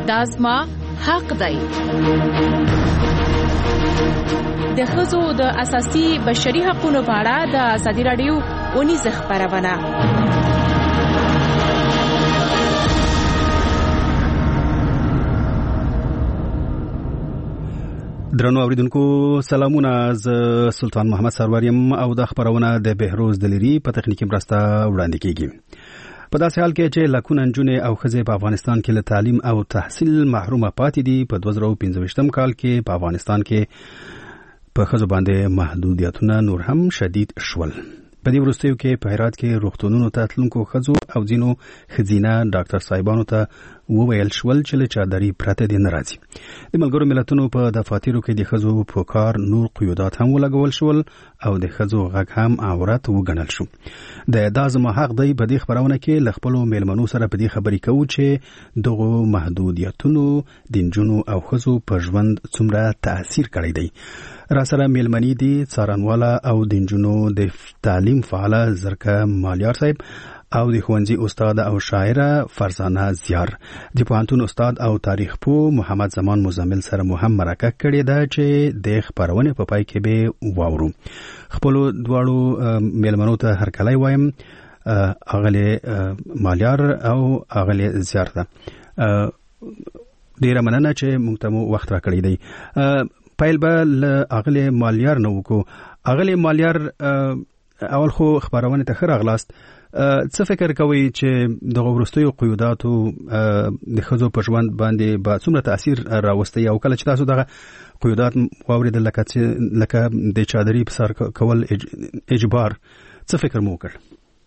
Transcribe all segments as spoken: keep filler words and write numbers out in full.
دا زما حق دی. د ښځو د اساسي بشري حقوقو په اړه د ازادي راډیو اونیزه خبرونه. درنو اوریدونکو سلامونه، ز سلطان محمد سروریم او د خبرونه د بهروز دلیری په تخنیکی مرسته وړاندې کیږي. په داسې حال کې چې لکونه نجونې او ښځې په افغانستان کې له تعلیم او تحصیل محرومه پاتې دي، په دوه زره پنځه ویشتم کال کې په افغانستان کې په ښځو باندې محدودیتونه نور هم شدید شول. په دې وروستیو کې په هرات کې روغتونونو ته تلونکو ښځو او ځینو ښځینه ډاکټر صاحبانو ته وویل شول چې له چادري پرته دې نه راځي. د ملګرو ملتونو په دفاترو کې د ښځو په کار نور قیودات هم ولګول شول او د ښځو غږ هم عورت وګڼل شو. د دا زما حق دی په دې خبرونه کې له خپلو میلمنو سره په دې خبرې کوو چې دغه محدودیتونو د نجونو او ښځو په ژوند څومره تاثیر کړی دی. را سره میلمنې دي څارنواله او د نجونو د تعلیم فعاله زرکه مالیار صاحب او د ښوونځي استاد او شاعره فرزانه زیار، د پوهنتون استاد او تاریخ پوه محمد زمان مزمل سره مو هم مرکه کړې ده چې د خبرونې په پای کې به واورو. خپل دواړو میلمنو ته هرکلی وایم، اغلی مالیار او اغلی زیار ته ډیره مننه چې موږ ته مو وخت راکړی دی. پایل به له اغلی مالیار نه وکړو. اغلی مالیار، اول خو خبرونه ته ښه راغلاست. څه فکر کوئ چې دغه وروستیو قیوداتو د ښځو په ژوند باندې به څومره تاثیر راوستی، او کله چې تاسو دغه قیودات واورېدل لکه د چادري په سر کول اجبار، څه فکر مو وکړ؟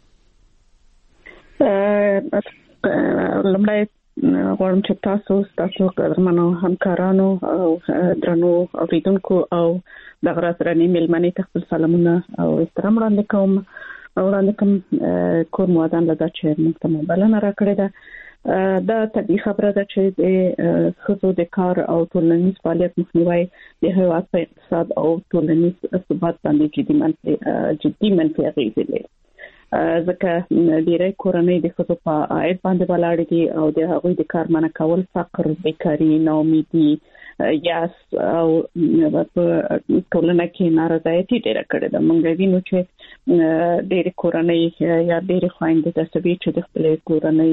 لومړی غواړم چې تاسو تاسو قدرمنو همکارانو او درنو اوریدونکو او دغه راترنې میلمنې ته خپل سلامونه او احترام وړاندې کوم. وړاندې کوم کور موادان لدا چې موږ ته بلنه راکړې ده. دا طبيعي خبره ده چې د ښځو د کار او ټولنیز فعالیت مخنیوي د هیواد په اقتصاد او ټولنیز ثبات باندې جدي منفي جدي منفي اغیزې لري. ځکه ډیری کورنۍ د ښځو په عاید باندې ولاړ دي او د هغوی د کار منع کول فقر، بیکاري، ناامیدي، یاس او په ټولنه کې نارضایتي ډیره کړې ده. موږ وینو چې ډېر کورنۍ یا ډېر خويندې د سوي چې د خپل کورنۍ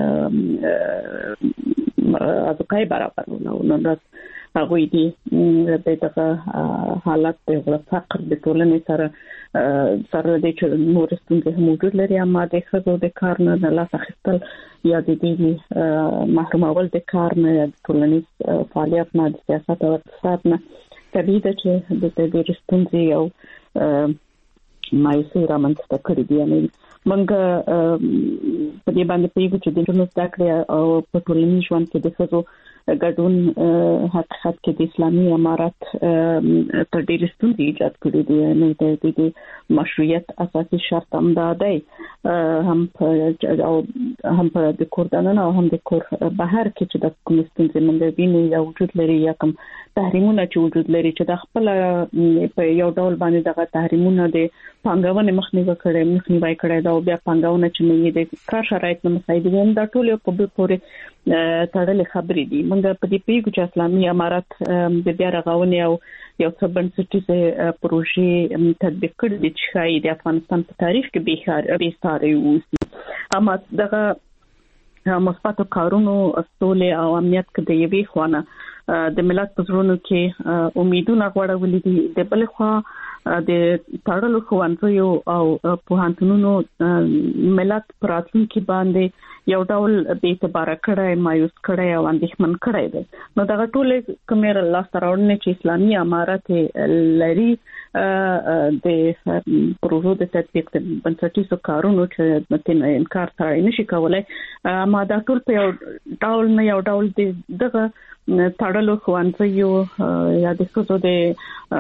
ازقای برابر نو نو هغه دي دغه حالت د فقر د ټولنې سره سره د چې نور ستونزې موجود لري، اما د ښځو د کار نه د لاس اخیستل یا د دې محرومول د کار نه، د ټولنیز فعالیت نه، د سیاست او اقتصاد نه طبیعي ده چې د دې ستونزې او مایوسي رامنځته کړې دي. یعنې موږ په دې باندې پیږو چې د ټولنیز زده کړې او په ټولنیز ژوند کې د ښځو ګډون حقیقت کې د اسلامي امارات تر ډېر ستونزې ایجاد کړې دي. یعنې د دې مشروعیت اساسي شرط هم دا دی، هم او هم په د کور دننه او هم د کور بهر کې چې د کوم ستونزې موږ وینو یا وجود لري یا کوم تحریمونه چې وجود لري چې د خپل په یو ډول باندې دغه تحریمونه د پانګونې مخنیوي کړي مخنیوي کړي دا او بیا پانګونه چې نه د کار شرایط نه مساعد دي، دا ټول په بل پورې تړلې خبرې دي. موږ په دې پیګو چې اسلامي امارات د بیا رغونې او یو څه بنسټیزه پروژې تطبیق کړي دي چې شاید د افغانستان په تاریخ کې به خار به ستاره وي. اما دغه مثبت کارونو اصول او امنیت کې د یوې خوانه د ملت په زړونو کې امیدونه غوړولې دي. د بل خوا د تړلو ښوونځیو او پوهنتونونو ملت پراتلونکي باندې یو ډول بې اعتبار کړای، مایوس کړای او اندېښمن کړای دی. نو دا ټول کومیر الله سره چې اسلامي امارات لري د پروژو د تطبیق د بنسټیزو کارونو چې متن انکار سره نشي کولای، اما دا ټول په یو ډول نه یو ډول دغه تړلو ښوونځیو یا د څه د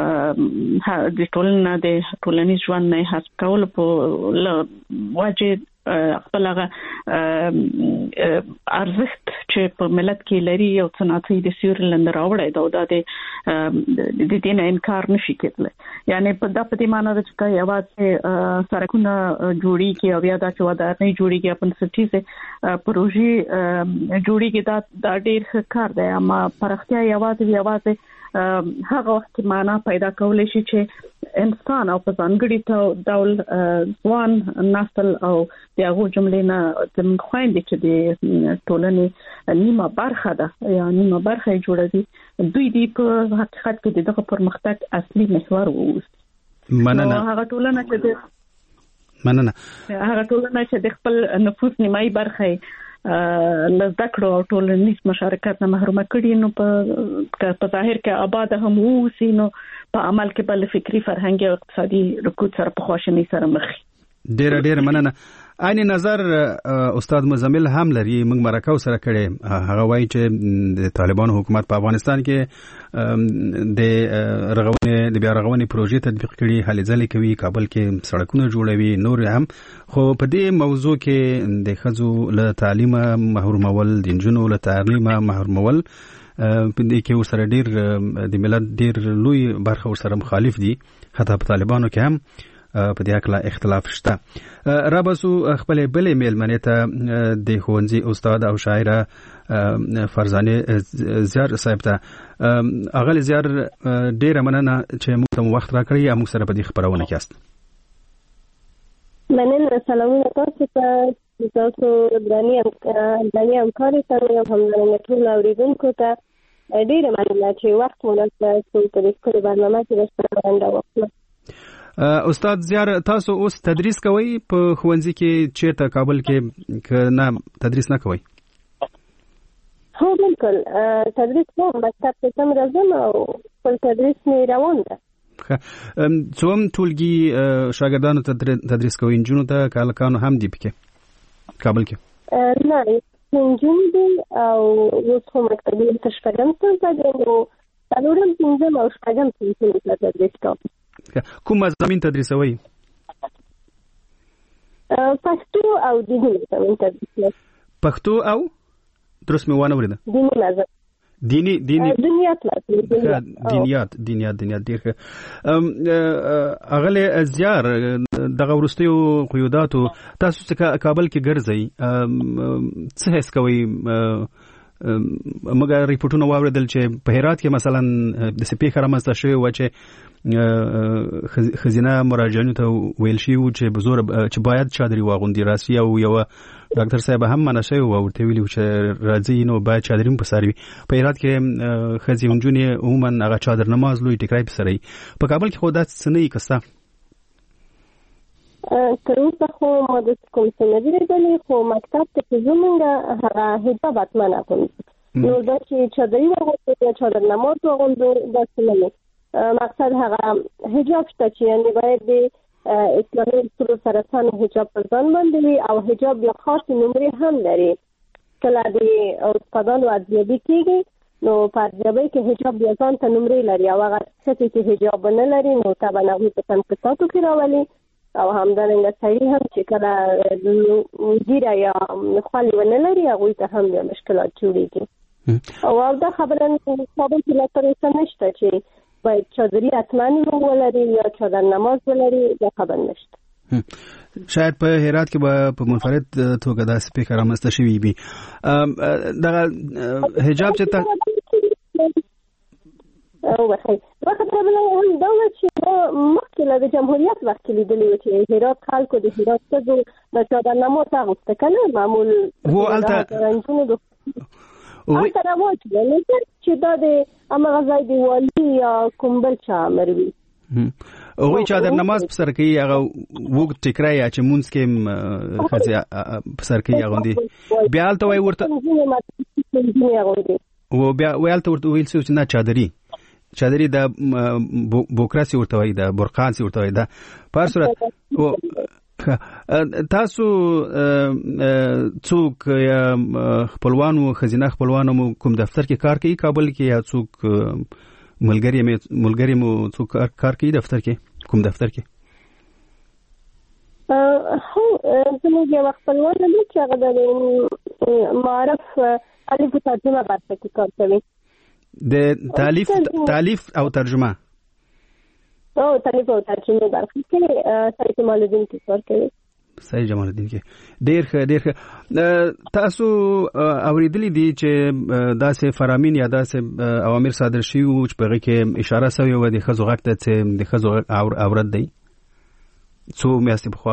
د ټولنې د ټولنیز ژوند نه حذف کول په وجه خپل هغه ارزښت چې په ملت کې لري او صنعتي د سیور لند راوړی دا د د دې نه انکار نشي کېدلی. یعنی په دغه په معنی د چې یوازې سرکونه جوړیږي او بیا دا چې ودانۍ جوړیږي په سټیزه پروژې جوړیږي دا د ډېر ښه کار دی، اما پرختیا یوازې یوازې هغه وخت معنا پیدا کولای شي چې انسان او په ځانګړي ډول ځوان نسل او دغه جملې نه د خويندې چې د ټولنې نیمه برخه ده یا نیمه برخه جوړوي دوی دی په حقیقت کې دغه پرمختګ اصلي محور ووست. مننه. هغه ټولنه چې مننه هغه ټولنه چې د خپل نفوس نیمایي برخه لزدکړو او ټولنیز مشارکت نه محروم کړي نو په په ظاهر کې آباد هم وو نو په عمل کې بل فکری فرهنګي او اقتصادي رکود سره په خواشنۍ سره مخ. ډیر ډیر مننه. عین نظر استاد مزمل هم لري، موږ مرکه سره کړي، هغه وایي چې د طالبانو حکومت په افغانستان کې د رغونې د بیا رغونې پروژې تطبیق کړي، هلې ځلې کوي، کابل کې سړکونه جوړوي، نور هم. خو په دې موضوع کې د ښځو له تعلیم محرومول، د نجونو له تعلیم محرومول په دې کې ورسره ډیر د ملت ډیر لوی برخه ورسره مخالف دي، حتی په طالبانو کې هم په دې اړه اختلاف شته. رابسو خپل بلې میلمنې ته د ښوونځي استاد او شاعره فرزانه زیار صاحب ته اغلی زیار ډیره مننه چې موږ ته وخت راکړی او موږ سره په دې خبرونه کې است. مننه. سلامونه تاسو ته، تاسو درنی درنی همکاري ته او همدارنګه ټول اوریدونکو ته ډیره مننه چې وخت مو راکړی په دې خپل برنامه کې راشته وکړم. استاد زیار، تاسو اوس تدریس کوئ په ښوونځي کې چیرته کابل کې که نه تدریس نه کوئ؟ هو بالکل تدریس کوم، مکتب ته هم راځم او خپل تدریس مې روان ده. څوم ټولګي شاګردانو ته تدریس کوئ؟ نجونو ته که هلکانو هم دي پکې کابل کې؟ نه، نجونې دي او اوس خو مکتبي ته شپږم صنف ته دي نو څلورم پنځم او شپږم صنف ته تدریس کوم. کوم مضامین تدریسوي؟ پښتو او دیني مضامین تدریسوي. پښتو او درست مې وانه ورده؟ دیني مضامین. دینی دینی دنیات دنیات دنیات دنیات ډیر ښه. اغله زیار دغه ورستیو قیوداتو تاسو چې کابل کې ګرځئ څه حس کوئ؟ موږ ریپورتونه واوریدل چې په هرات کې مثلا د سپیکر رامنځته شوی و چې خزینه مراجعینو ته ویل شي چې بزور چې باید چادري واغوندي راسي او یو ډاکټر صاحب هم منع شوی و ورته ویلي چې راځي نو باید چادري په ساروي. په هرات کې خزینجونې عموما هغه چادر نماز لوی ټیکرای په سري. په کابل کې خو دا څه نه کستا تر اوسه خو ما د کوم څه نه دی لیدلی، خو مکتب ته چې زمونږ هغه حجاب حتما اغوندو نو دا چې چادري واغوندو یا چادر نماز واغوندو دا څه نه. مقصد هغه حجاب شته چې یعنې باید د اسلامي اصولو سره سم حجاب پر ځان باندې وي او حجاب یا خاص نمرې هم لري. کله د استادانو ارزیابي کېږي نو په ارزیابۍ کې حجاب بیا ځان ته نمرې لري او هغه ښځې چې حجاب نه لري نو طبعا هغوی په تنقیصاتو کې راولي او همدارنګه سړي هم چې کله ږیره یا خوالې ونه لري هغوی ته هم بیا مشکلات جوړېږي. او دا خبره کابل کې لا تر اوسه نشته چې باید چادري حتما ولري یا چادر نماز ولري، دا خبر نشته. شاید په هرات کې به په منفرد توګه دا سپیکر رامنځته شوي وي. دغه حجاب چې تا او وخی وخت بله هم دا و چې مخکې له د جمهوریت وخت کې لیدلي و چې هرات خلکو د هرات ښځو د چادر نماز اغوسته که نه معمول رنجونو د هلته رواج دی چې دا د همغه ځای د والي یا کوم بل چا امر وي. هغوی چادر نماز په سر کوي، هغه اوږد ټیکری یا چې مونځ کې ښځې په سر کوي اغوندي. بیا هلته وایي ورته بیا وایي هلته ورته ویل شوي چې نه چادري چادري د بوکراسي ورته وایي، د برقانسي ورته وایي. دا په هر صورت تاسو څوک یا خپلوانو ښځینه خپلوانو مو کوم دفتر کې کار کوي کابل کې یا څوک ملګری مې ملګری مو څوک کار کوي دفتر کې کوم دفتر کې؟ هو زموږ یو خپلوان دی چې هغه د معرف الف ترجمه برخه کې کار کوي. د تالیف تالیف او ترجمه او تالیف او ترجمه برخه کې سید جمال الدین کې کار کوي. سید جمال الدین کې ډیر ښه ډیر ښه. تاسو اوریدلی دي چې داسې فرامین یا داسې اوامر صادر شوي وو چې په هغې کې اشاره سوې وه د ښځو غږ ته چې د ښځو غږ عورت دی څو میاشتې پخوا؟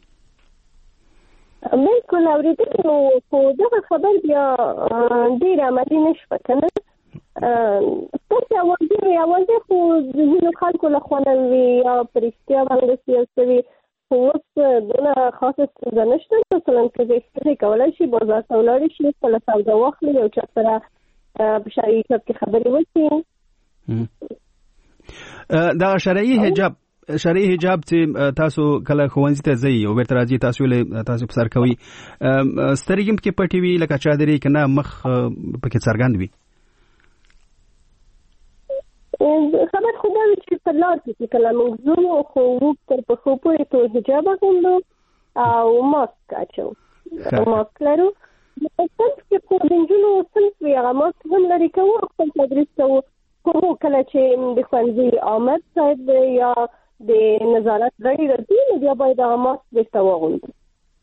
بالکل اوریدلی نو خو دغه خبر بیا ډېر عملي نه شوه که نه. ستاسې اوازې اوازې خو د ځینو خلکو له خوا نه وي یا په رښتیا باندې یو څه وي، خو اوس دونه خاصه ستونزه نشته. مثلا که ښځې کولی شي بازار ته ولاړې شي، خپله سودا واخلي، یو چا سره په شرعي حجاب کې خبرې وکړي. دغه شرعي حجاب شرعي حجاب چې تاسو کله ښوونځي ته ځئ او بیرته راځئ، تاسو ولې تاسو په سر کوئ، سترګې هم پکې پټې وي لکه چادرې که نه مخ پکې څرګند وي؟ خبر خو دا وي چې په لار کې چې کله موږ ځو خو موږ تر پښو پورې ټول حجاب اغوندو او ماسک اچوو، ماسک لرو. صنف کې خو د نجونو صنف وي هغه ماسک هم لرې کوو، خپل تدریس کوو. خو کله چې د ښوونځي آمد صاحب یا د نظارت غړي راځي نو بیا باید هغه ماسک بیرته واغوندو.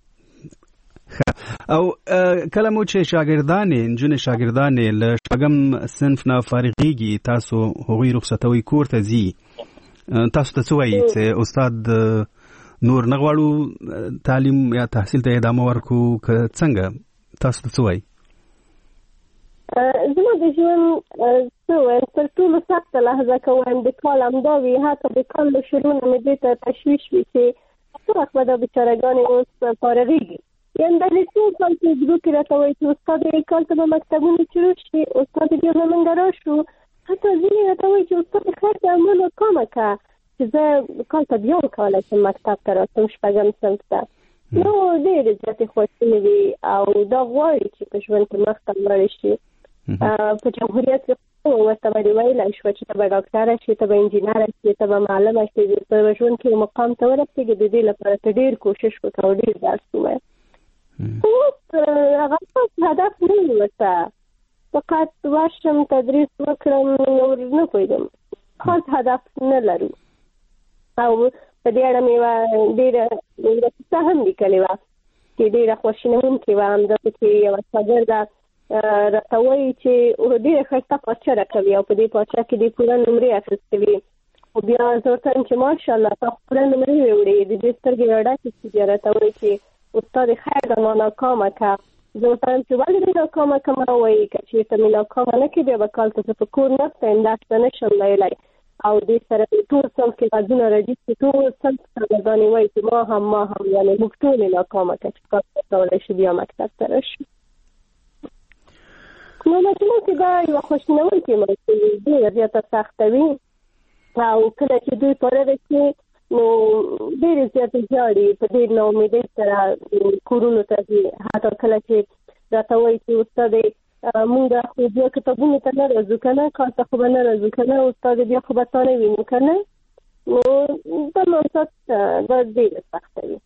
او کله مو چې شاګردانې نجونې شاګردانې له شپږم صنف نه فارغېږي، تاسو هغوی رخصتوئ کور ته ځي، تاسو ته څه وایي چې استاد نور نه غواړو تعلیم یا تحصیل ته ادامه ورکړو که څنګه، تاسو ته څه وایي؟ زما د ژوند څه وایم، تر ټولو سخته لحظه که وایم د کال همدا وي، حتی د کال له شروع نه مې دې ته تشویش وي چې څه وخت به دا بیچارهګانې اوس فارغېږي. یعنې دا د څو کال په اوږدو کې راته وایي چې استاد یې کال ته به مکتبونه شروع شي، استاد بیا به موږ راشو. حتی ځینې راته وایي چې استاد خیر ته عمل وکامه که چې زه کال ته بیا وکولی شم مکتب ته راسم شپږم صنف ته. نو ډېرې زیاتې خوښونې وي او دا غواړي چې په ژوند کې مخته لاړې شي. په جمهوریت کې ورته به دې ویلی شوه چې ته به ډاکټره شي، ته به انجینره شي، ته به معلمه شي، په ژوند کې مقام ته ورسېږي. د دې لپاره ته ډېر کوشش وکړه او ډېر درس ووایه. خو هغه هدف نه وي ورته، فقط ورشم تدریس وکړم، نور نه پوهېږم، خاص هدف نه لرو. او په دې اړه مې یوه ډېره کیسه هم لیکلې وه چې ډېره خواشینونکې وه. همداسې چې یوه شاګرده راته وایي چې ډېره ښایسته پارچه راکوي او په دې پارچه کې دې پوره نمرې اخیستې وي. خو بیا زه ورته وایم چې ماشاءالله تا خو پوره نمرې وړې، د دې سترګې راډکې شي. بیا راته وایي چې استاد خیر ده ما ناکامه که. زه ورته وایم چې ولې دې ناکامه که ما وایي که چېرته مې ناکامه نه کړې بیا به کال ته زه په کور نسته یم، درس ته نه شم ویلی. او دې سره ټول صنف کې غږونه راځي چې ټول صنف شاګردانې وایي چې ما هم ما هم یعنې موږ ټول یې ناکامه که چې کار ته کولی شو بیا مکتب ته راشو. نو مجموع کې دا یوه خواشینونکې موضوع وي، ډېره زیاته سخته وي. او کله چې دوی فارغ شي نو ډېرې زیاتې ژاړي، په ډېر ناامیدۍ سره کورونو ته ځي. حتی کله چې راته وایي چې استاد مونږ خو بیا کتابونو ته نه راځو که نه، کار ته خو به نه راځو که نه، استاد بیا خو به تا نه وینو که نه. نو دا موضوعات دا ډېره سخته وي.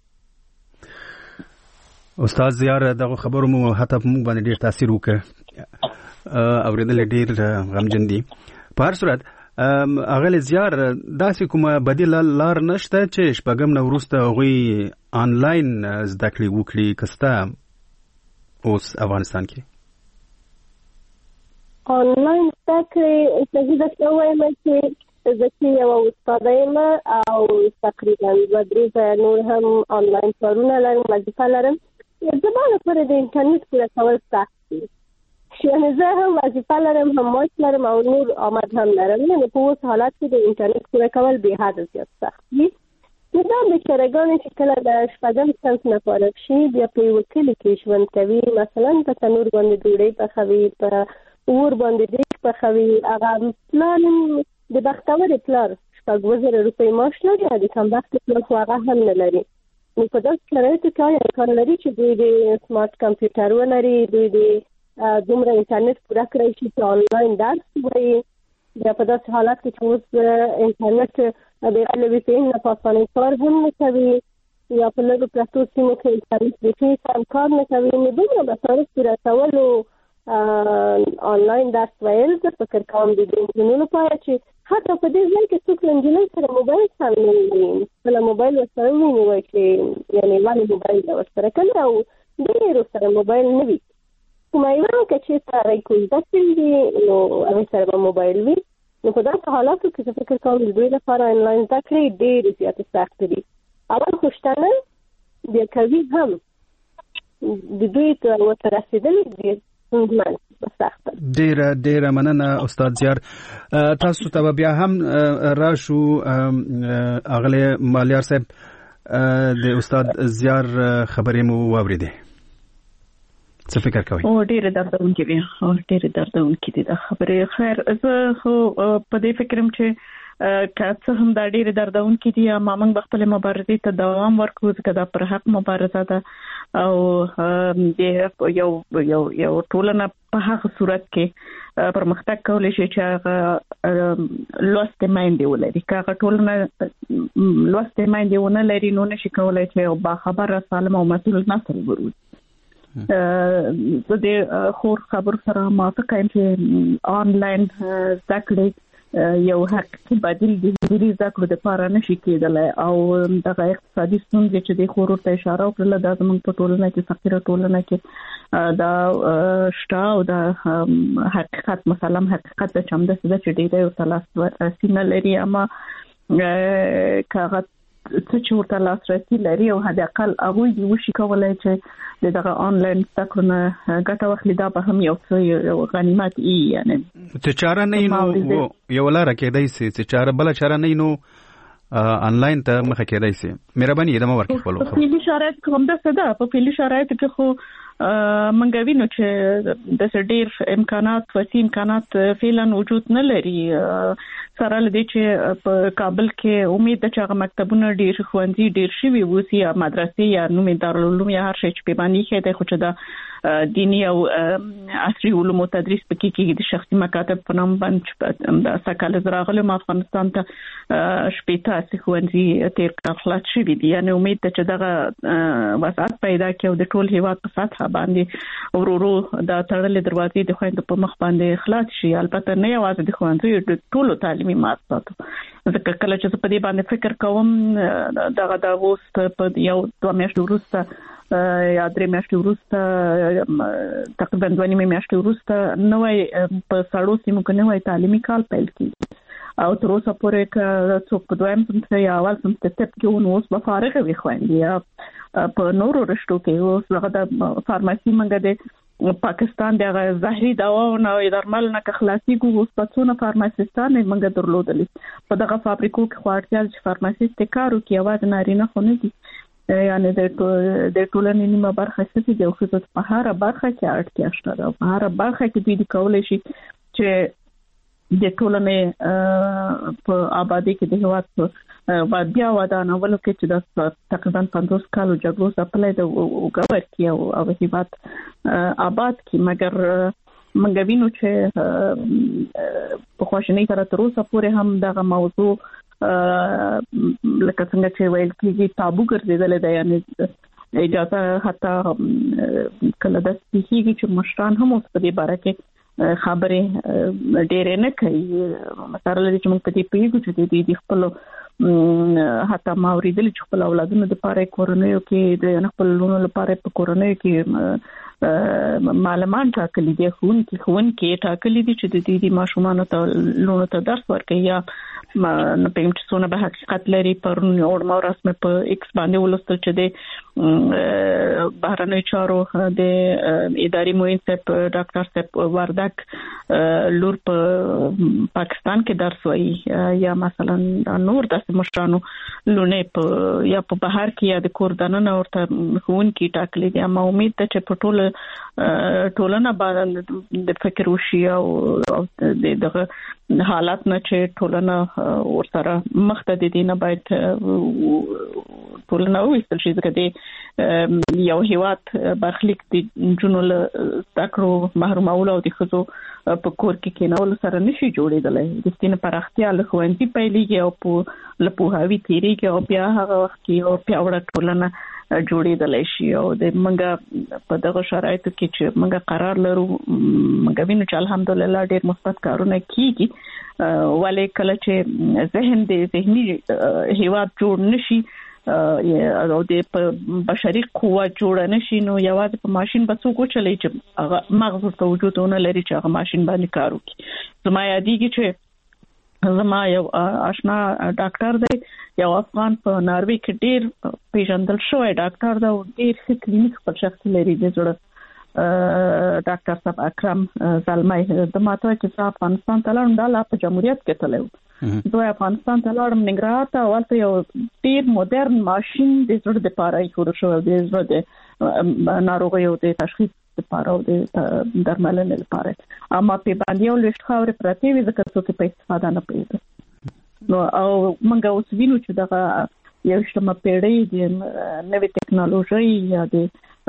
استاد زیار دغه خبرو مو حتی په موږ باندې ډېر تاثیر وکړ، اورېدل ډېر غمجن دي. په هر صورت اغلی زیار داسې کومه بدیله لار نشته چې شپږم نه وروسته هغوی آنلاین زده کړې وکړي که سته اوس افغانستان کې؟ آنلاین زده کړې زه درته وایم چې زه چې یوه استاده یم او تقریبا دوه درې ځایه نور هم آنلاین کارونه لرم، وظیفه لرم. زما لپاره د انټرنیټ پوره کول سخت دي. یعنې زه هم وظیفه لرم، هم معاش لرم او نور آمد هم لرم. یعنې په اوس حالت کې د انټرنیټ پوره کول بې حده زیات سخت دي. نو دا بیچارهګانې چې کله د شپږم صنف نه فارغ شي بیا په یوه کلي کې ژوند کوي، مثلا په تنور باندې ډوډۍ پخوي، په اور باندې دیګ پخوي. هغه پلار د بختورې پلار شپږ اووه زره روپۍ معاش لري او د کمبختې پلار خو هغه هم نه لري. نو په داسې شرایطو کې آیا امکان لري چې دوی د سمارټ کمپیوټر ولري، دوی د دومره انټرنیټ پوره کړی شي چې آنلاین درس ووایي؟ بیا په داسې حالت کې چې اوس انټرنیټ بغیر له وی پي این نه په اسانۍ کار هم نه کوي. یا په لږو پرتو سیمو کې انټرنیټ بیخي سم کار نه کوي، نو دومره مصارف پې رسولو آنلاین درس ویل زه فکر کوم د دې نجونو لپاره چې حتی په دې ځای کې څوک له نجلۍ سره موبایل سم نه وي، کله موبایل ورسره وویني وایي چې یعنې ولې موبایل ده ورسره، کله او ډېرو سره موبایل نه وي. کومه یوه که چېرته هغوی کوزده کړي دي نو هغوی سره به موبایل وي، نو په داسې حالاتو کې زه فکر کوم د دوی لپاره آنلاین زده کړې ډېرې زیاتې سختې دي. اول خو شتمن بیا کوي هم د دوی ورته رسېدل ډېر ستونزمن سخته. ډېره ډېره مننه استاد زیار. تاسو ته بیا هم راشو اغلی مالیار صاحب، د استاد زیار خبرې مو واورېدې، څه فکر کوئ؟ او ډېره دردونکې دي، او ډېره دردونکې دي دا خبرې. خیر زه خو په دې فکر یم چې که څه هم دا ډېرې دردونکې دي، اما موږ به خپلې مبارزې ته دوام ورکړو، ځکه دا پر حق مبارزه ده او د یو یو یو ټولنه په هغه صورت کې پرمختګ کولی شي چې هغه لوستې میندې ولري. که هغه ټولنه لوستې میندې ونه لري نو نشي کولی چې یو باخبره سالم او مسؤل نسل وروزي. زه د خور خبرو سره موافقه یم چې آنلاین زده کړې یو حقیقي بدیل د حضوري زده کړو دپاره نشي کېدلی، او دغه اقتصادي ستونزې چې د خور ورته اشاره وکړله دا زموږ په ټولنه کې، فقیره ټولنه کې دا شته، او دا حقیقت مسلم حقیقت ده چې همداسې ده چې ډېری ورته لاسرسي نه لري، اما که هغه څه چې ورته لاسرسي لري او حداقل هغوی دې وشي کولی چې د دغه آنلاین زده کړو نه ګټه واخلي، دا به هم یو څه یو غنیمت وي. یعنې چې چاره نه وي نو یو لاره کېدای سي، چې چاره بله چاره نه وي نو آنلاین ته مخه کېدای سي. مهرباني ادامه ورکړئ خپلو خبرو. په فعلي شرایطو کې همداسې ده، په فعلي شرایطو کې خو موږ وینو چې داسې ډېر امکانات، وسیع امکانات فعلا وجود نه لري، سره له دې چې په کابل کې امید ده چې هغه مکتبونه ډېر ښوونځي ډېر شوي اوسي، یا مدرسې یا نومې دارالعلوم یا هر شی چې پې باندې ایښی دی، خو چې دا دیني او عصري علومو تدریس پکې کېږي د شخصي مکاتب په نام باندې. همداسې کله زه راغلم افغانستان ته شپېته عصري ښوونځي تېر کال خلاص شوي دي. یعنې امید ده چې دغه وسعت پیدا کړي او د ټول هېواد په سطحه باندې ورو ورو دا تړلې دروازې د خویندو په مخ باندې خلاص شي. البته نه یوازې د ښوونځیو، د ټولو تعلیمي مؤسساتو، ځکه کله چې زه په دې باندې فکر کوم دغه د اوس په یو دوه میاشتې وروسته یا درې میاشتې وروسته، تقریبا دوه نیمې میاشتې وروسته نوی په سړو سیمو کې نوی تعلیمي کال پیل کېږي، او تر اوسه پورې که څوک په دویم صنف یا اول صنف طب کې و نو اوس به فارغه وي خویندې، یا په نورو رشتو کې. اوس هغه د فارماسي موږ د پاکستان دغه زهري دواونه او درمل نه که خلاصېږو، اوس په څونه فارماسیستان یې موږ درلودلي په دغه فابریکو کې، خو اړتیا چې فارماسیست یې کار وکړي، یوازې نارینه خو نه دي، یعنې د ټولنې نیمه برخه ښځې دي او ښځو په هره برخه کې اړتیا شته ده، او په هره برخه کې دوی دي کولی شي چې د ټولنې په آبادۍ کې د هېواد په بیا ودانولو کې چې د تقریبا پنځوس کالو جګړو ځپلی ده وګور کړي او هېواد آباد کړي. مګر موږ وینو چې په خواشینۍ سره تر اوسه پورې هم دغه موضوع لکه څنګه چې ویل کېږي تابو ګرځېدلی ده، یعنې اجازه حتی کله داسې کېږي چې مشران هم اوس په دې باره کې خبرې ډېرې نه کوي. مثلا لري چې موږ په دې پوهېږو چې دوی د خپلو حتی ما اورېدلي چې خپل اولادونو دپاره یې کورنیو کې د خپل لونو لپاره په کورنیو کې معلمان ټاکلي دي، ښوونکي ښوونکي یې ټاکلي دي چې د دوی د ماشومانو ته لونو ته درس ورکوي. یا نه پوهېږم چې څونه به حقیقت لري، پرون اوړمه ورځ مې په ایکس باندې ولوستل چې د بهرنیو چارو د اداري معین صاحب ډاکټر صاحب وردک لور په پاکستان کې درس وایي، یا مثلا نور داسې مشرانو لونې په یا په بهر کې یا د کور دننه ورته ښوونکي ټاکلي دي. اما امید ده چې په ټوله ټولنه باندې د فکر وشي او دغه حالات نه چې ټولنه ورسره مخته د دینه باید ټولنه وستل شي ځکه د یو هیواد برخلیک د جنو له تکرو محرومول او د خزو په کور کې کېنول سره نشي جوړېدلای د ستینه پراختیا له خوندې پیلېږي او په لپوهاوی تیریږي او بیا هغه وخت کې او پیاوړه ټولنه جوړېدلای شي او د منګه په دغه شرایطو کې چې منګه قرار لرو منګه وینو چې الحمدلله ډېر مثبت کارونه کیږي ولې کله چې ذهن د ذهني هیواد جوړ نشي او د بشري قوت جوړ نشي نو یوازې په ماشين به څوک چلای چې هغه مغز ته وجودونه لري چې هغه ماشين باندې کار وکړي زما یادېږي چې زما یو آشنا ډاکټر دی یو افغان په ناروې کې ډېر پیژندل شوی ډاکټر دا ډېر ښه کلینیک په شخص لري د جوړ ډاکټر صاحب اکرم زلمای د ماته کې افغانستان ته لاړم د لا په جمهوریت کې تلو دوی افغانستان ته لاړم ننګرهار ته ولته یو ډېر مدرن ماشين د جوړ د پاره جوړ شو د جوړ د ناروغیو د تشخیص لپاره او د درملنې لپاره اما په باندې یو لښت خاورې پرتی وي ځکه څه په استفاده نه پیدا نو او موږ اوس وینو چې دغه یو شتمه پیړۍ د نوې ټکنالوژي یا د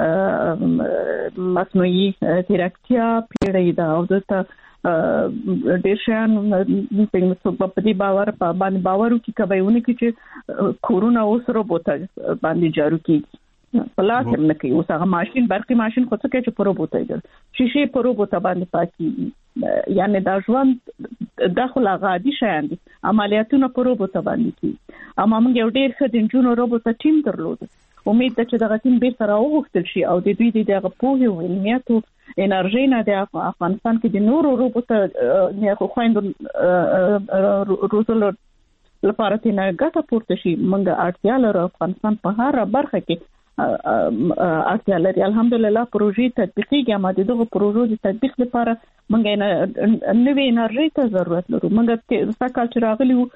مصنوعي ځیرکتیا پیړۍ دا او د ډېر شان په دې باور په باندې باور کې کبهونه کې چې کورونا اوس روبوت باندې جارو کیږي په لاس هم نه کوي اوس هغه ماشين برقي ماشين خو څه کوي چې په روبوت دی شیشه په روبوت باندې پاکي یعنی دا ژوند داخله غادي شیان دي عملیاتونه په روبوت باندې کوي اما موږ یو ډېر ښه د جنونو روبوت ټیم درلود امید ده چې دغه ټیم به سره وغوښتل شي او د دوی د دغه پوهه او علمیاتو انرژي نه د افغانستان کې د نورو روبوت نه خو خويند روزل لپاره تینا ګټه پورته شي موږ اړتیا لرو افغانستان په هر برخه کې اړتیا لري الحمدلله پروژې تطبیقیږي اما دغه پروژو د تطبیق لپاره موږ نوې انرژي ته ضرورت لرو موږ څه کال چې راغلی او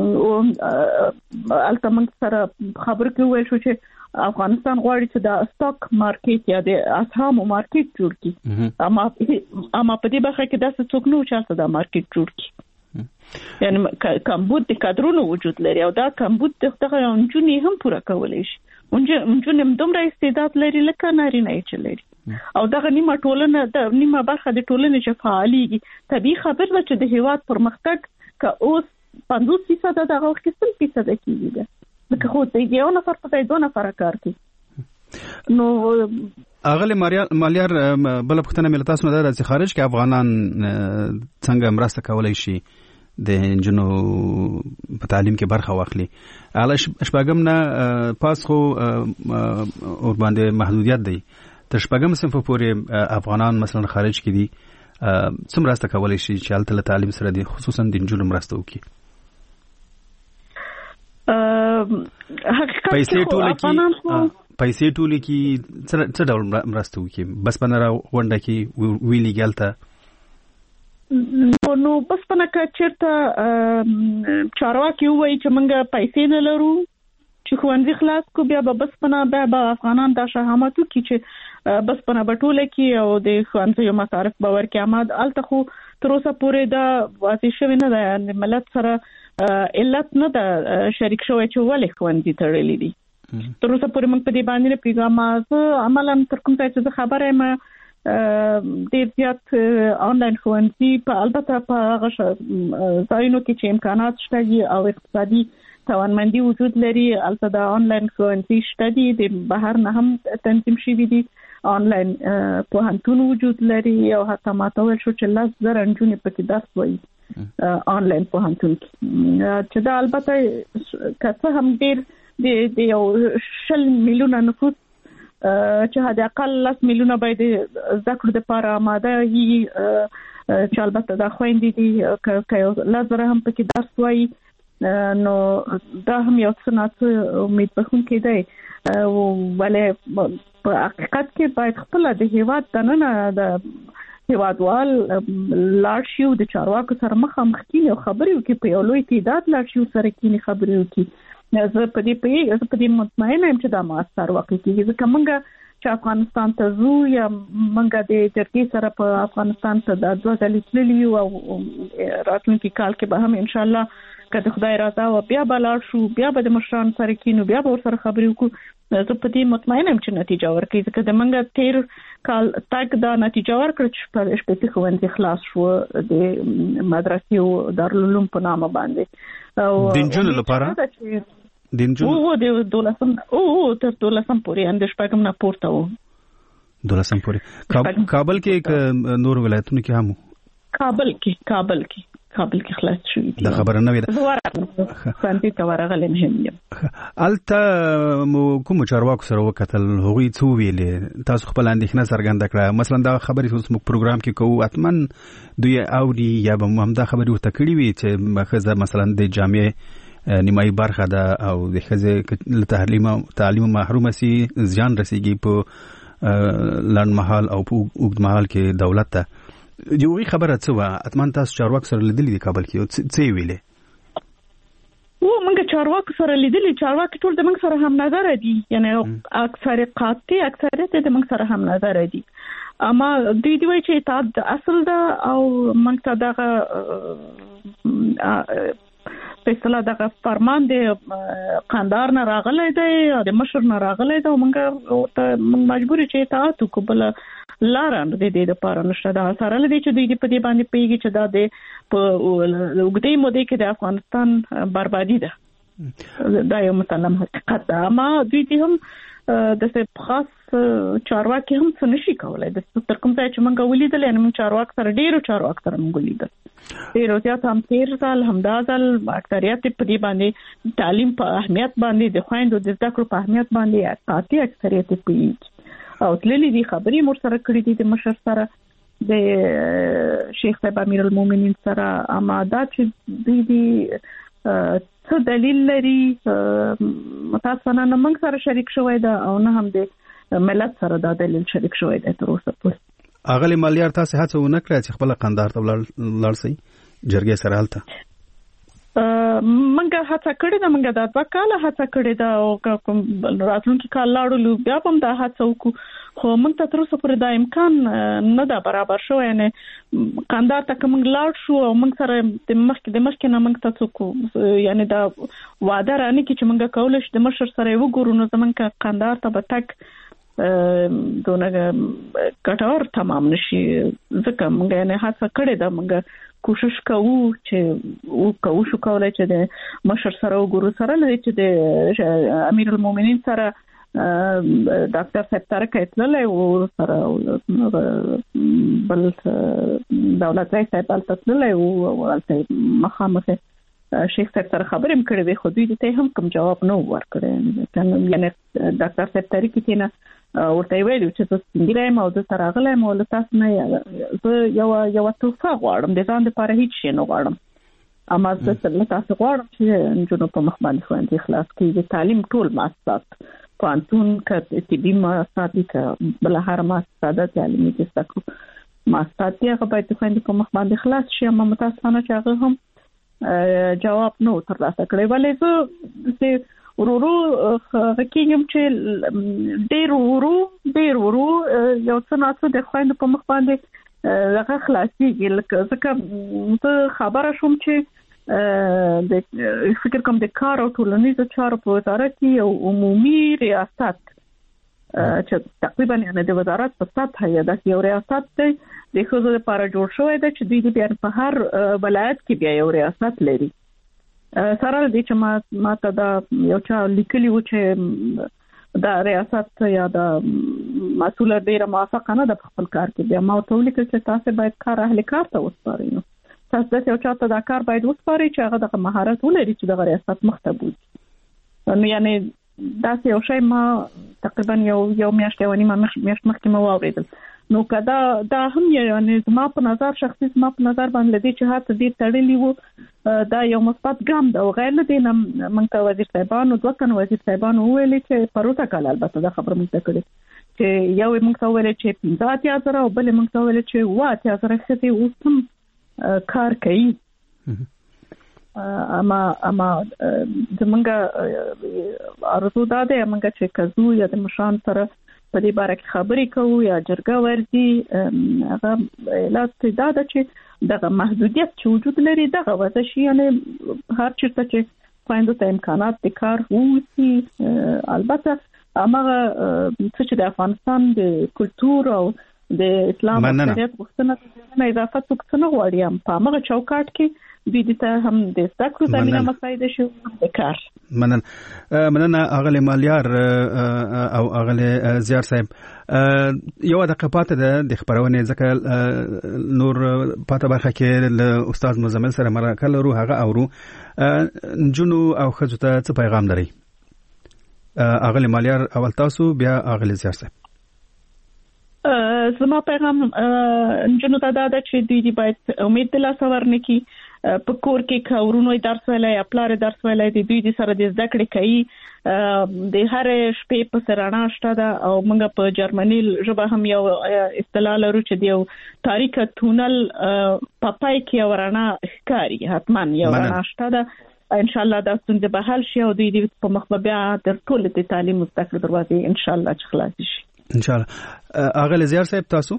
البته موږ سره خبر کې ویل شو چې افغانستان غواړي چې د سټاک مارکیټ یا د اسهامو مارکیټ جوړ کړي اما اما په دې برخه کې داسې څوک نه چې دا مارکیټ جوړ کړي یعنی کمبود د کادرونو وجود لري او دا کمبود دغه انجونی هم پوره کولای شي انجونی هم دومره استعداد لري لکه نارینه چې لري او دغه نیمه ټولنه د نیمه برخه د ټولنې چې فعاليږي طبيعي خبر ده چې د هیواد پرمختګ که اوس پنځوس فیصد دغه وخت سل فیصد کېږي لکه خو ته یو نفر په دوه نفر کار کوي نو اغلی مالیار بل پختنه ملتاس نه درځي خارج کې افغانان څنګه مرسته کولای شي د جنو په تعلیم کې برخه واخلي اعلی شپږم نه پاس خو اور باندې محدودیت دی تر شپږم صنف پورې افغانان مثلا خارج کې دي څومره مرسته کولای شي چې حالت تعلیم سره دي خصوصا د جنو مرسته وکړي حقیقت پیسې ټوله کې پیسې ټوله کې څه ډول مرسته وکړي بس پنره ونده کې ویلي ګالته نو بس پنه کا چیرته چارواکي وایي چې موږ پیسې نه لرو چې خوندې خلاص کو بیا به بس پنه به افغانان د شهامتو کې چې بس پنه بټوله کې او د خوندې مصارف باور کې آمد الته خو تر اوسه پورې دا واضح شوی نه ده ملت سره علت نه ده شریک شوی چې ولې خوندې تړلې دي تر اوسه پورې موږ په دې باندې پیغام عملاً تر کوم ځای چې خبره ما ډېر زیات آنلاین خوندې په البته په هغه ځایونو کې چې امکانات شته او اقتصادي توانمندي وجود لري البته د آنلاین خوندې شته دي د بهر نه هم تنظیم شوي دي آنلاین پوهنتون وجود لري او حتی ماته ویل شو چې لاس زر انجونې پکې درس وایي آنلاین پوهنتون کې چې دا البته که هم ډېر د یو شل میلیونه نفوس چې حد اقل لس میلیونه باید زده کړو لپاره آماده وي چې البته دا خويندې دي که یو لس زره هم پکې درس وایي نو دا هم یو څه نه امید بخښونکی دی ولې په حقیقت کې باید خپل د هیواد دننه د هیوادوال لاړ شي او د چارواکو سره مخامخ کینی او خبرې وکړي په یو لوی تعداد لاړ شي سره کینی خبرې وکړي زه په دې په زه په دې مطمئنه یم چې دا مؤثر واقع کیږي ځکه موږ چې افغانستان ته زو یا منګه د جرګې سره په افغانستان ته د دوه ځلې تللی او راتلونکي کال کې به هم ان شاء الله کله خدای راځه او بیا بلار شو بیا به د مشران سره کینو بیا به ور سره خبرې وکړو زه په دې مطمئنم چې نتیجه ورکړي ځکه د منګه تیر کال تک دا نتیجه ورکړ چې په شپږ ښوونځي خلاص شو د مدرسې او دارالعلوم په نامه باندې او د جون لپاره د جون او د دولسم او تر دولسم پورې اند شپږم نه پورته و دولسم پورې کابل کې نور ولایتونو کې هم کابل کې کابل کې کابل کې خلاص شوې د خبره نه وي زه سانتي ته ورغلم هم الته مو کوم چارواکو سره وکتل هغوی څو ویلې تاسو خپل اندېښنه څرګنده کړه مثلا دا خبرې اوس موږ پروګرام کې کوو اتمن دوی اوري یا به هم دا خبرې ورته کړې وي چې مخزه مثلا د جامعې نیمایي برخه ده او د خزه تعلیم تعلیم محروم سي ځان رسیږي په لړن محل او په اوږد محل کې دولت ته یوې خبره څه وه اتمن تاسو چارواکو سره لیدلې د کابل کې څه یې ویلې و موږ چارواکو سره لیدلې چارواکي ټول د موږ سره هم نظر دي یعنی اکثر قاطع اکثریت د موږ سره هم نظر دي اما دوی دی وایي چې اطاعت اصل ده او موږ ته دغه په اصطلاح دغه فرمان دی قندار نه راغلی دی د مشر نه راغلی دی موږ موږ مجبور چې اطاعت وکړو بل لاران د دې لپاره نشته دا سره لدی چې دوی په دې باندې پیږي چې دا د په وګړي مودې کې د افغانستان بربادي ده دا یو مسلم حقیقت ده اما دوی دې هم د څه خاص چارواکي هم څه نشي کولای د تر کوم ځای چې موږ ولیدل ان موږ چارواک سره ډیرو چارواک سره موږ ولیدل ډیرو زیات هم تیر سال همدا ځل اکثریت په دې باندې تعلیم په اهمیت باندې د خويندو د زده کړو په اهمیت باندې قاطع اکثریت پیږي او تللی دي خبرې مور سره کړې دي د مشر سره د شیخ صاحب امیر المؤمنین سره اما دا چې دوی دي څه دلیل لري متاسفانه نه موږ سره شریک شوی دا او نه هم د ملت سره دا دلیل شریک شوی دی تر اوسه پورې اغلی مالیار تاسو هڅه ونه کړه چې خپل قندار ته لاړ شئ جرګې سره حالته منګه هڅه کړې ده منګه دا دوه کاله هڅه کړې ده او کوم راتلونکي کال لاړو بیا هم دا هڅه وکړو خو موږ ته تر اوسه پورې دا امکان نه ده برابر شو یعنی قندار ته کوم لاړ شو او موږ سره د مخکې د مخکې نه موږ ته څوک یعنی دا وعده رانه کې چې موږ کولای شو د مشر سره وګورو نو زمونږ قندار ته به تک دونه کټور تمام نشي ځکه موږ نه هڅه کړې ده موږ کوشش کوو چې او کوو شو کولای چې د مشر سره وګورو سره لري چې د امیر المؤمنین سره ډاکټر صاحب ترک ایتللی او سره بل دولت رئیس صاحب تللی او ولته مخامخ شیخ صاحب سره خبرې هم کړې وي خو دوی ته هم کوم جواب نه ورکړی یعنی ډاکټر صاحب ترک کینه ورته ویلو چې تاسو څنګه ما او د سره غلای مو له تاسو نه زه یو یو توفه غواړم د ځان لپاره هیڅ شي نه غواړم اما زه څه تاسو غواړم چې جنو په مخ باندې خوندې خلاص کړي د تعلیم ټول مؤسسات پانتون ک طبي مؤسسات ک بل هر مؤسسات د تعلیمي تاسو مؤسسات هغه باید خوندې په مخ باندې خلاص شي اما متاسفانه چې هغه هم جواب نو ترلاسه کړی ولې زه ورورو غکیم چې ډیر ورو ډیر ورو یو څه ناسو د خويند په مخ باندې لکه خلاصيږي لکه ځکه زه خبره شوم چې د فکر کوم د کار او ټولنیزو چارو په وزارت کې یو عمومي ریاست چې تقریبا یعنی د وزارت په سطح یې د یو ریاست دی د خزو لپاره جوړ شوی دی چې دوی بیا په هر ولایت کې بیا یو ریاست لري سره دې چې ما ما ته دا یو چا لیکلی و چې دا ریاست یا دا مسؤل ډیره موافقه نه ده په خپل کار کې بیا ما ته ولیکل چې تاسو باید کار اهل کار ته وسپارئ نو تاسو د یو چا ته دا کار باید وسپارئ چې هغه د مهارت ولري چې د ریاست مخته بوځي نو یعنی دا یو شی ما تقریبا یو یو میاشت یو نیمه میاشت مخکې ما واوریدل نو کدا دا هم یعنی زما په نظر شخصي زما په نظر باندې دي چې هڅه دې تړلې وو دا یو مثبت ګام دا غیر نه دي موږ ته وزیر صاحبانو دوه کن وزیر صاحبانو ویلي چې پروسه کال البته دا خبره موږ ته کړې چې یو موږ ته ویلي چې پنځه اتیا زره او بل موږ ته ویلي چې اوه اتیا زره ښځې اوس هم کار کوي اما اما زمونږ ارزو دا دی موږ چې کزو یا د مشان سره په دې باره کې خبرې کوو یا جرګه ورځي هغه لاته دا ده چې دغه محدودیت چې وجود لري دغه وځي شي یعنی هر چیرته چې خويندو ته امکانات د کار ووسی البته هغه چې د افغانستان د کلچر او د اسلام او شریعت غوښتنه نه اضافه څه غواړي هم په هغه چوکاټ کې دوی ته هم د ذکر زمينه مساعده شو د کار منن منن اغله مالیار او اغله زیار صاحب یو د قپاته د خبرونه ځکه نور پاته برخه کې له استاد مزمل سره مرکه لرو هغه اورو جنو او خزو ته څه پیغام لري اغله مالیار اول تاسو بیا اغله زیار صاحب زما پیغام جنو ته دا ده چې دوی باید امید د لاس ورنکي په کور کې کورونو درس ویلای خپل درس ویلای دي دوی د سره د ذکر کوي د هر شپې په سرانه شته دا او موږ په جرمني ژبه هم یو اصطلاح لرو چې دیو تاریخ تونل پپای کې ورانه ښکاری حتما یو ورانه شته دا ان شاء الله دا څنګه به حل شي او دوی په مخببیا تر ټولو د تعلیم مستقل دروازې ان شاء الله چې خلاص شي ان شاء الله اغه زیار صاحب تاسو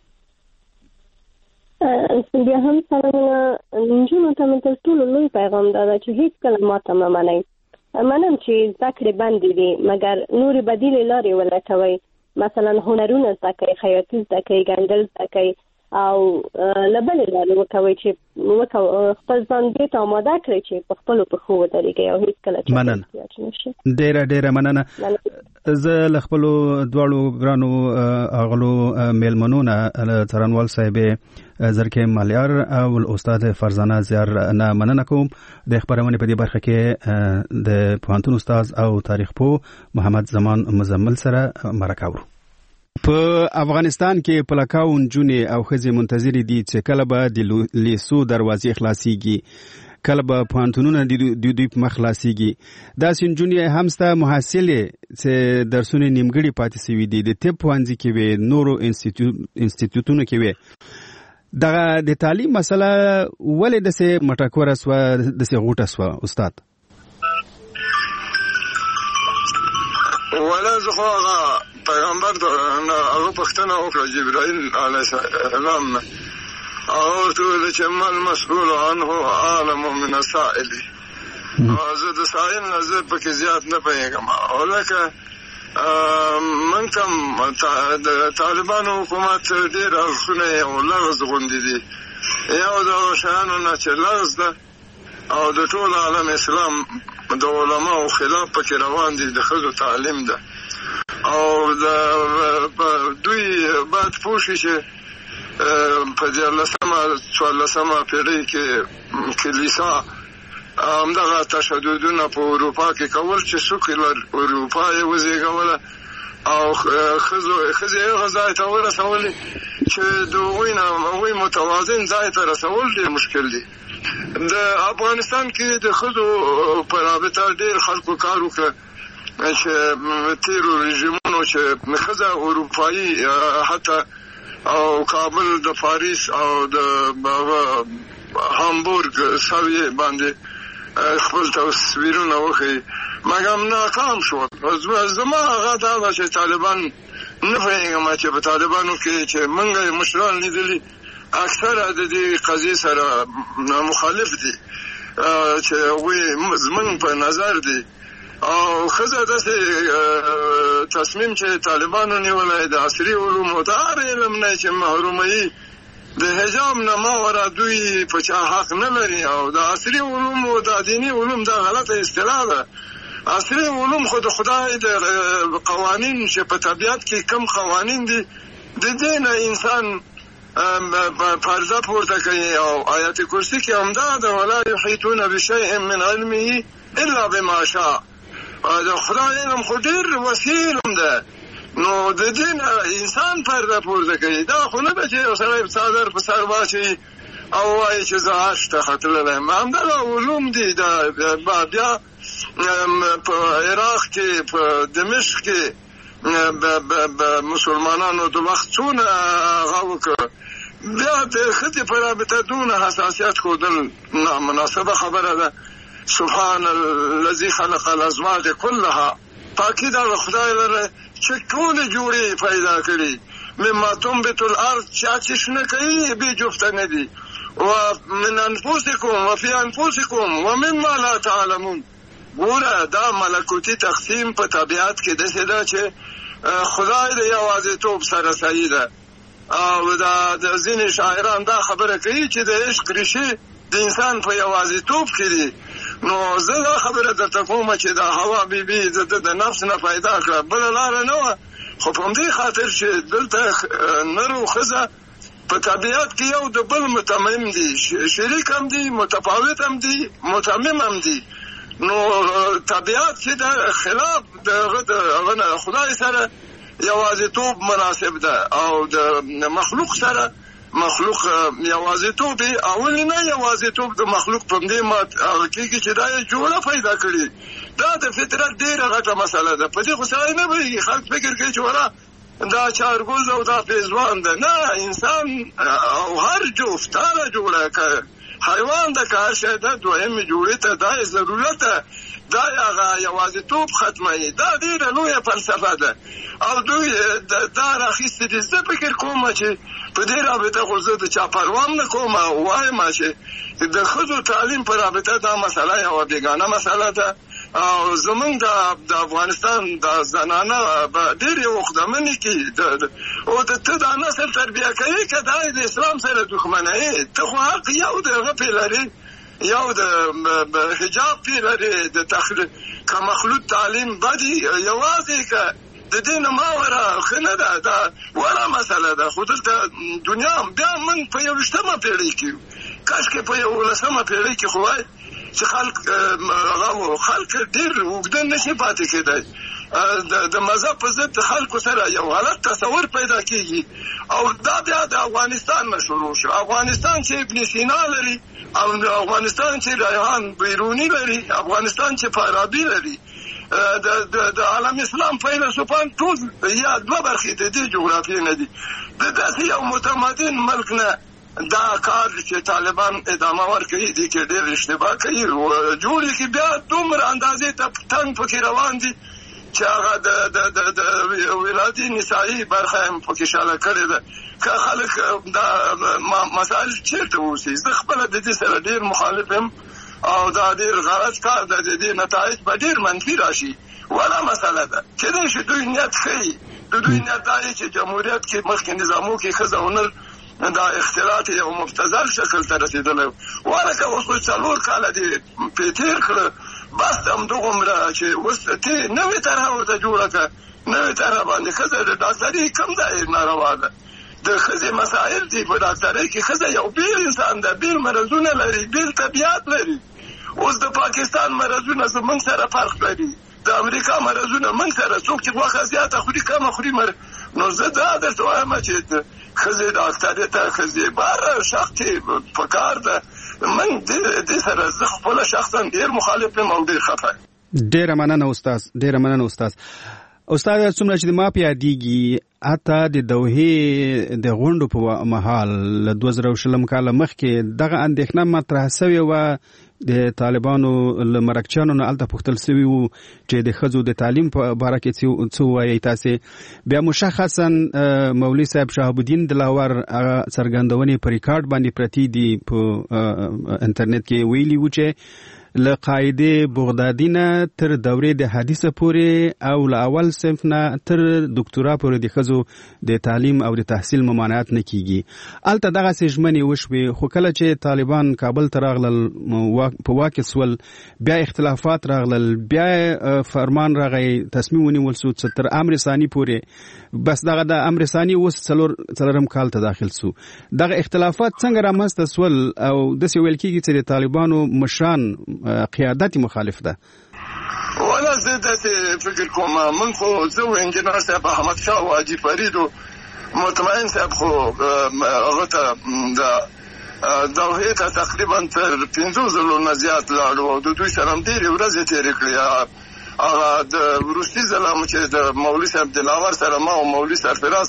بیا هم سلامونه نجونو ته تر ټولو لوی پیغام دا چې هیڅ کله ماته مه منئ منم چې ذکر باندې دي مګر نوري بدیل لارې ولټوي مثلا هنرونه ذکر خیاطي ذکر ګندل ذکر او لبل لارې وکوي چې وکاو خپل ځان دې ته آماده کړی چې په خپل په خو درېږي او هیڅ کله چې مننه ډېر ډېر مننه زه له خپل دواړو ګرانو اغلو میلمنونه ترنوال صاحب زرکه مالیار او استاد فرزانه زیار نه مننه کوم د خبرونه په دې برخه کې د پوهنتون استاد او تاریخ پوه محمد زمان مزمل سره مرکه ورو په افغانستان کې پلکاو نجونې او ښځې منتظر دي چې کله به د لیسو دروازې خلاصيږي کله به پوهنتونونه د دوی په مخ خلاصيږي دا سنجونې همسته محصلې چې درسونه نیمګړي پاتې شوي دي د طب پوهنځي کې وي نورو انسټیټیوټونو کې وي دغه د تعلیم مسله ولې د سه مټکوره سو د سه غوټه سو استاد ولا زخوا پیغمبر هغه پښتنه وکړه جبرائیل علیه السلام او ټول چې مل مسئول عنه عالم من السائل زه د سائل نظر پکې زیات نه پېږم ولکه من کوم د طالبانو حکومت ډېر اړخونه او لغز غوندې دي یو د شانو نه چې لغز ده او د ټول عالم اسلام د علماء خلاف پکې روان دي د ښځو تعلیم ده او د دوی باید پوه شي چې په دیارلسمه څوارلسمه پېړۍ کې کلیسا همدغه تشددونه په اروپا کې کول چې سوکلر اروپا یې وزېږوله او ښځې هغه ځای ته ورسولې چې د هغوی نه هغوی متوازن ځای ته رسول ډېر مشکل دي د افغانستان کې د ښځو په رابطه ډېر خلکو کار وکړه چې تیرو رژیمونو چې ښځه اروپایي حتی او کابل د پاریس او د هامبورګ سویې باندې خپل تصویرونه وښیي مګر ناکام شو زما هغه دا ده چې طالبان نه پوهېږم چې په طالبانو کې چې موږ مشران لیدلي اکثره د دې قضیې سره مخالف دي چې هغوی زموږ په نظر دي او ښځه داسې تصمیم چې طالبانو نیولی د عصري علومو د هر علم نه چې محروموي د حجاب نه ماوره دوی په چا حق نه لري او د عصري علومو د دیني علوم د غلطه اصطلاح ده عصري علوم خو د خدای د قوانین چې په طبیعت کې کم قوانین دي د دې نه انسان پرده پورته کوي او آیت کرسی کې همدا ده ولا یحیطون بشیء من علمه الا بما شاء دا خدای علم خو ډېر وسیع علم ده نو د دې نه انسان پرده پورته کوي دا خو نه ده چې یو سړی څادر په سر واچوي او وایي چې زه حج ته ختللی یم همدغه علوم دي دا بیا په عراق کې په دمشق کې مسلمانانو د وخت څونه هغه وکړه بیا د ښځې په رابطه دونه حساسیت ښودل نامناسبه خبره ده سبحان الذي خلق الازواج كلها پاکی دا خدای لره چې ټول جوړې پیدا کړي مما تنبت الارض چا چې شنه کوي بې جفته نه دي ومن انفسکم وفي انفسکم ومما لا تعلمون. ګوره دا ملکوتی تقسیم په طبیعت کې داسې ده چې خدای د یوازیتوب سره صحیح ده او دا د ځینې شاعران دا خبره کوي چې د عشق ریښې د انسان په یوازیتوب کې دي. نو زه دا خبره درته کوم چې دا حوا بیبي د نفس نه پیدا کړه بله لاره نه وه، خو په همدې خاطر چې دلته نر او ښځه په طبیعت کې یو د بل متمم دي، شریک هم دي، متفاوت هم دي، متمم هم دي. نو طبیعت چې د خلاف د خدای سره یوازیتوب مناسب ده او د مخلوق سره مخلوق یوازیتوب اول نه یوازیتوب د مخلوق په دې مات کېږي چې دا جوړه پیدا کړي. دا د فطرت ډېره غټه مسله ده. په دې خو سړی نه پوهېږي، خلک فکر کوي چې ولا دا چارګوز او دا پیزوان ده. نه، انسان او هر جفت هره جوړه که حیوان ده که هر شی ده دویمې جوړې ته دا یې ضرورت ده، دا هغه یوازیتوب ختموي. دا ډېره لویه فلسفه ده او دوی دا راخیستې دي. زه فکر کوم چې په دې رابطه خو زه د چا پروا نه کوم او وایم چې د ښځو تعلیم په رابطه دا مسله یوه بېګانه مسله ده او زمونږ د افغانستان د زنانه به ډېرې وخدمنې کړي او ته دا نسل تربیه کوي که دا د اسلام سره دښمنوي. ته خو حق یو د هغه پې لرې، یو د حجاب پې لرې، د تخلیق که مخلوط تعلیم بدي یوازې که د دې نه ماوره ښه نه ده، دا وړه مسله ده. خو دلته دنیا بیا موږ په یوویشتمه پېړۍ کې یو، کاشکې په یولسمه پېړۍ کې خو وایي چې خلک هغه خلک ډېر اوږده نشي پاتې کېدی. د مذهب په ضد خلکو سره یو حالت تصور پیدا کېږي او دا بیا د افغانستان نه شروع شو. افغانستان چې ابن سینا لري او افغانستان چې ریحان بیروني لري، افغانستان چې فارابي لري، د عالم اسلام فیلسوفان ټول یا دوه برخې د دې جغرافیې نه دي. د داسې یو متمدن ملک نه دا کار چې طالبان ادامه ورکوي دي کې ډېر اشتباه کوي او جوړې کې بیا دومره اندازې ته تنګ پکې روان دي چې هغه د ولادي نسایي برخه هم پکې شاله کړې ده. که خلک دا مسایل چېرته اوسي، زه خپله د دې سره ډېر مخالف یم او دا ډېر غلط کار ده. د دې نتایج به ډېر منفي راشي. ولا مسله ده کېدای شي دوی نیت ښیي، د دوی نیت دا چې جمهوریت کې مخکې نظامو کې ښځه هنر دا اختلاط یو مبتذل شکل ته رسېدلی ولکه اوس خو څلور کاله دې پرې تېر کړه، بس همدغومره چې اوس ته نوې طرحه ورته جوړه کړه. نوې طرحه باندې ښځه د ډاکټرۍ کوم ځای ناروا ده؟ د ښځې مسایل دي په ډاکټرۍ کې. ښځه یو بیل انسان ده، بیل مرضونه لري، بیل طبیعت لري. اوس د پاکستان مرضونه زمونږ سره فرق لري، د امریکا مرضونه موږ سره. څوک چې غوښه زیاته خوري کمه خوري مر نو زه دا درته وایم چې ښځې ډاکټرۍ ته ښځې باره شخصي په کار ده. موږ دې سره زه خپله شخصا ډېر مخالف یم او ډېر خفه یم. ډېره مننه استاد، ډېره مننه استاد. استاد څومره چې ما په یادېږي حتی د دوحې د غونډو په مهال له دوه زره او شلم کاله مخکې دغه اندېښنه مطرح سوې وه د طالبانو له مرکچیانو نه هلته پوښتل سوي وو چې د ښځو د تعلیم په باره کې څه ووایئ تاسې. بیا مشخصا مولوي صاحب شهاب الدین دلاور هغه څرګندونې په ریکارډ باندې پرتې دي په انټرنیټ کې ویلي وو چې له قاعده بغدادي نه تر دورې د حدیثه پورې او له اول صنف نه تر دکتورا پورې د ښځو د تعلیم او د تحصیل ممانعت نه کیږي. هلته دغسې ژمنې وشوې، خو کله چې طالبان کابل ته راغلل په واک سول، بیا اختلافات راغلل، بیا فرمان راغی، تصمیم ونیول سو چې تر امر ثاني پورې، بس دغه د امر ثاني اوس څلور څلورم کال ته داخل سو. دغه اختلافات څنګه رامنځته سول او داسې ویل کېږي چې د طالبانو مشران قیادت مخالف ده؟ ولا زه داسې فکر کوم. من خو زه و انجینر صاحب احمد شاه او حاجي فرید و مطمئن صاحب خو هغه ته د دوحې ته تقریبا تر پنځو ځلو نه زیات لاړو او د دوی سره هم ډېرې ورځې تېرې کړې. هغه د وروستي ځل هم چې د مولوي صاحب دلاور سره ما او مولوي سرفراز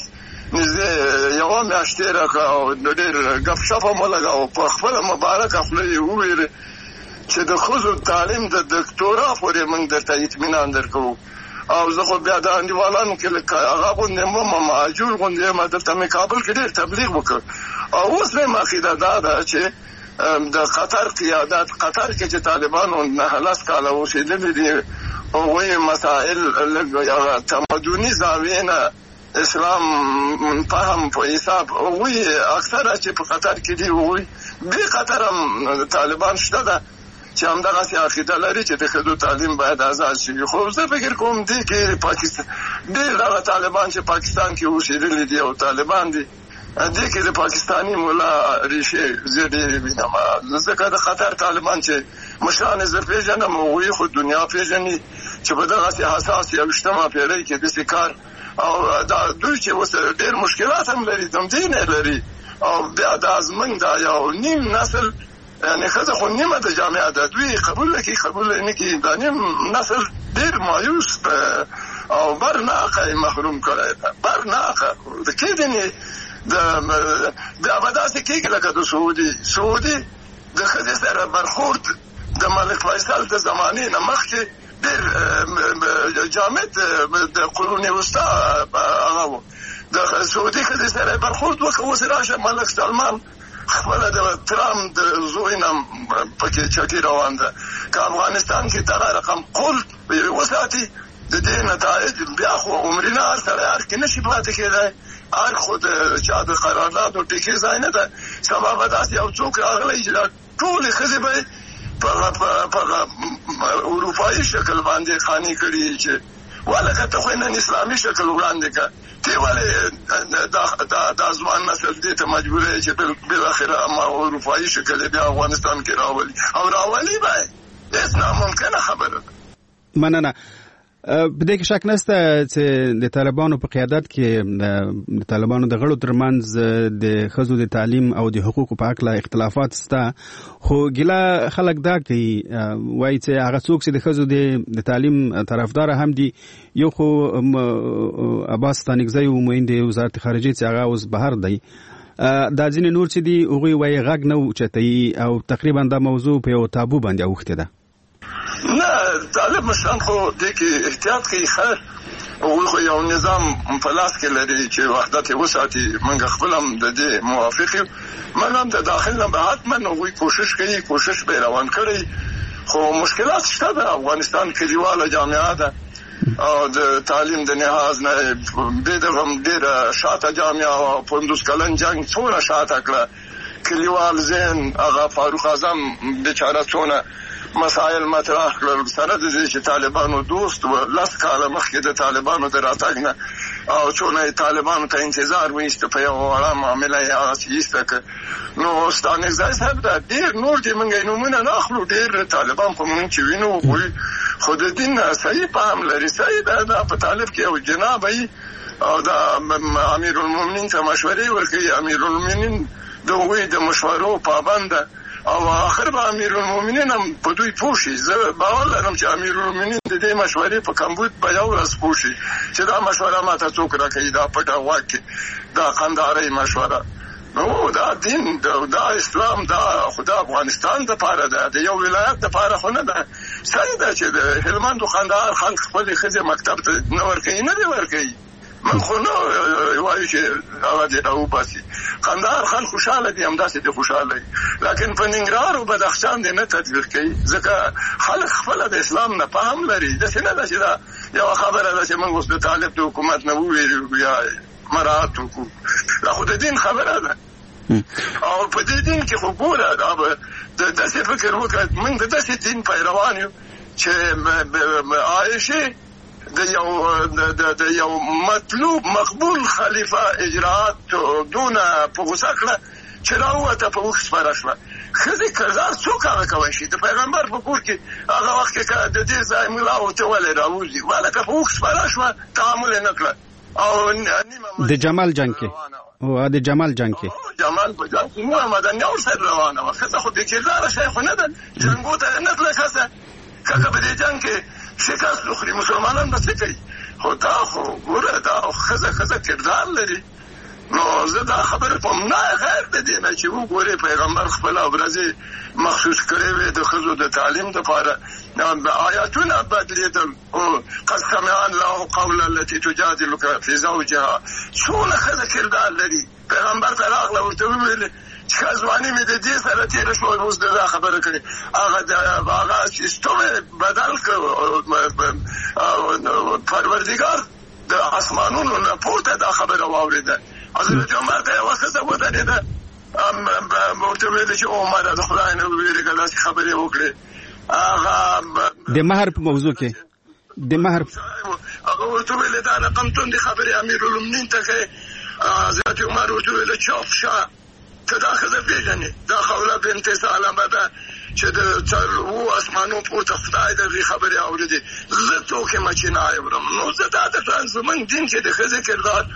نږدې یوه میاشت تېره کړه او ډېر ګپ شپ هم ولګاوه. په خپله مبارکه خوله یې وویلې چې د ښځو تعلیم د دکتورا پورې موږ درته اطمینان درکوو او زه خو بیا د انډیوالانو کې لکه هغه غوندې مو مهاجر غوندې ما دلته مې کابل کې ډېر تبلیغ وکړ او اوس مې عقیده دا ده چې د قطر قیادت قطر کې چې طالبانو نه لس کاله اوسېدلي دي هغوی مسائل لږ تمدني زاویې نه اسلام فهم په حساب هغوی اکثره چې په قطر کې دي هغوی بې قطر هم طالبان شته ده چې همدغسې عقیده لري چې د ښځو تعلیم باید آزاد شي. خو زه فکر کوم دې کې پاکستان ډېر هغه طالبان چې پاکستان کې اوسېدلي دي او طالبان دي دې کې د پاکستاني مولا ریښې زه ډېرې وینم ځکه د قطر طالبان چې مشران یې زه پېژنم هغوی خو دنیا پېژني چې په دغسې حساس یویشتمه پېړۍ کې داسې کار او دا دوی چې اوس ډېر مشکلات هم لري تمدین یې لري او بیا دا زموږ دا یو نیم نسل یعنې ښځه خو نیمه د جامعه ده دوی قبول نه کوي قبول نه کوي دا نیم نسل ډېر مایوس او برناقه یې محروم کړی ده برناقه د کېدنې بیا به داسې کېږي لکه د سعودي سعودي د ښځې سره برخورد د ملک فیصل د زمانې نه مخکې ډېر جامد د قرون وسطا هغه و د سعودي ښځې سره برخورد وکړه اوس راشه ملک سلمان خپله د ترام د زوی نه پکې چټي روان ده که افغانستان کې دغه رقم قول وساتي د دې نتایج بیا خو عمرینه هر سړی هر کې نشي پاتې کېدی هر خو د چا د قرارداد او ټیکې ځای نه ده سبا به داسې یو څوک راغلی چې دا ټولې ښځې به یې په اروپایي شکل باندې خانې کړي چې ولکه ته خو نن اسلامي شکل وړاندې کړه تی ولې دا ځوان نسل دې ته مجبور یې چې بالاخره ما اروپایي شکل بیا افغانستان کې راولي او راولي به یې هېڅ ناممکنه خبره ده. مننه. په دې کې شک نشته چې د طالبانو په قیادت کې د طالبانو د غړو ترمنځ د ښځو د تعلیم او د حقوقو په هکله اختلافات شته خو ګیله خلک دا کوي وایي چې هغه څوک چې د ښځو د تعلیم طرفداره هم دي یو خو عباس ستانکزی وموین د وزارت خارجه چې هغه اوس بهر دی دا ځینې نور چې دي هغوی وایي غږ نه اوچتوي او تقریبا دا موضوع په یو تابو باندې اوښتې ده. نه طالب مشران خو دې کې احتیاط کوي خیر هغوی خو یو نظام په لاس کې لري چې وحدت یې وساتي موږ خپل هم د دې موافق یو موږ هم د داخل نه به حتما هغوی کوشش کوي کوشش به یې روان کړی خو مشکلات شته د افغانستان کلیواله جامعه ده او د تعلیم د لحاظ نه بې دغه هم ډېره شاته جامعه او پنځوس کلن جنګ څومره شاته کړه کلیوال ذهن هغه فاروق اعظم بیچاره څونه مسائل مطرح کړل سره د دې چې طالبانو دوست و لس کاله مخکې د طالبانو د راتګ نه او څونه طالبانو ته انتظار وایسته په یو وړه معامله یې هغسې ایسته کړ نو ستانکزی صاحب دا ډېر نور دي موږ یې نومونه نه اخلو ډېر طالبان خو موږ چې وینو هغوی خو د دین صحیح فهم لري صحیح ده دا په طالب کې یو جناب وي او دا امیرالمؤمنین ته مشورې ورکوي امیرالمؤمنین د هغوی د مشورو پابند ده او آخر به امیرالمؤمنین هم په دوی پوه شي زه باور لرم چې امیرالمؤمنین د دې مشورې په کمبود به یو ورځ پوه شي چې دا مشوره ماته څوک راکوي دا پټه غوږ کې دا قندهارۍ مشوره نو دا دین دا اسلام دا خو د افغانستان دپاره ده د یو ولایت دپاره خو نه ده صحیح ده چې د هلمند و قندهار خلک خپلې ښځې مکتب ته نه ورکوي نه دې ورکوي من خو نه وایو چې هغه دې راوباسي قندهار خلک خوشحاله دي همداسې دې خوشحاله دي لکن په ننګرهار او بدخشان دې نه تطبیق کوي ځکه خلک خپله د اسلام نه فهم لري داسې نه ده چې دا یوه خبره ده چې موږ اوس د طالب د حکومت نه وویرو یا مراعات وکړو دا خو د دین خبره ده او په دې دین کې خو ګوره دا به داسې فکر وکړه موږ د داسې دین پیروان یو چې عایشې د یو د یو مطلوب مقبول خلیفه اجراءات دونه په غوسه کړه چې راووته په اوښ سپاره شوه ښځې کردار څوک هغه کولی شي د پیغمبر په کور کې هغه وخت کې که د دې ځای ملا ورته ولې راوځي ولکه په اوښ سپاره شوه تعامل یې نه کړه او نیمه د جمال جنګ کې او د جمال جنګ کې جمال په جنګ کې نوره مدنیه ورسره روانه وه ښځه خو بې کرداره شی خو نه ده جنګو ته نه تله ښځه که که په دې جنګ کې شکست وخوري مسلمانان به څه کوي خو دا خو ګوره دا ښځه ښځه کردار لري نو زه دا خبره کوم نه غیر د دې نه چې وګوري پیغمبر خپل ورځې مخصوص کړې وي د ښځو د تعلیم لپاره. آیاتونه بدلېدل او قد سمع الله قول التي تجادلك في زوجها. څونه ښځه کردار لري. پیغمبر ته راغله ورته وویل چې ځواني مې د دې سره تېره شوه، اوس د دا خبره کړې. هغه د هغه سیستم بدل کړ. پروردګار د اسمانونو نه پورته دا خبره واورېده. حضرت عمر ته یوه ښځه ودرېده، ورته ویل چې عمره د خدای نه وویرېږه، داسې خبرې وکړې. هغه د مهر په موضوع کې د مهر هغه ورته ویل دا رقم توندې خبرې امیرالمؤمنین ته کوې. حضرت عمر ورته ویل چوپ شه، ته دا ښځه پېژنې، دا خوله بنت سلمه ده چې د څلورو اسمانو پورته خدای د هغې خبرې اورېدې. زه څوک یم چې نه اورم؟ نو زه دا درته زموږ دین کې د ښځې کردار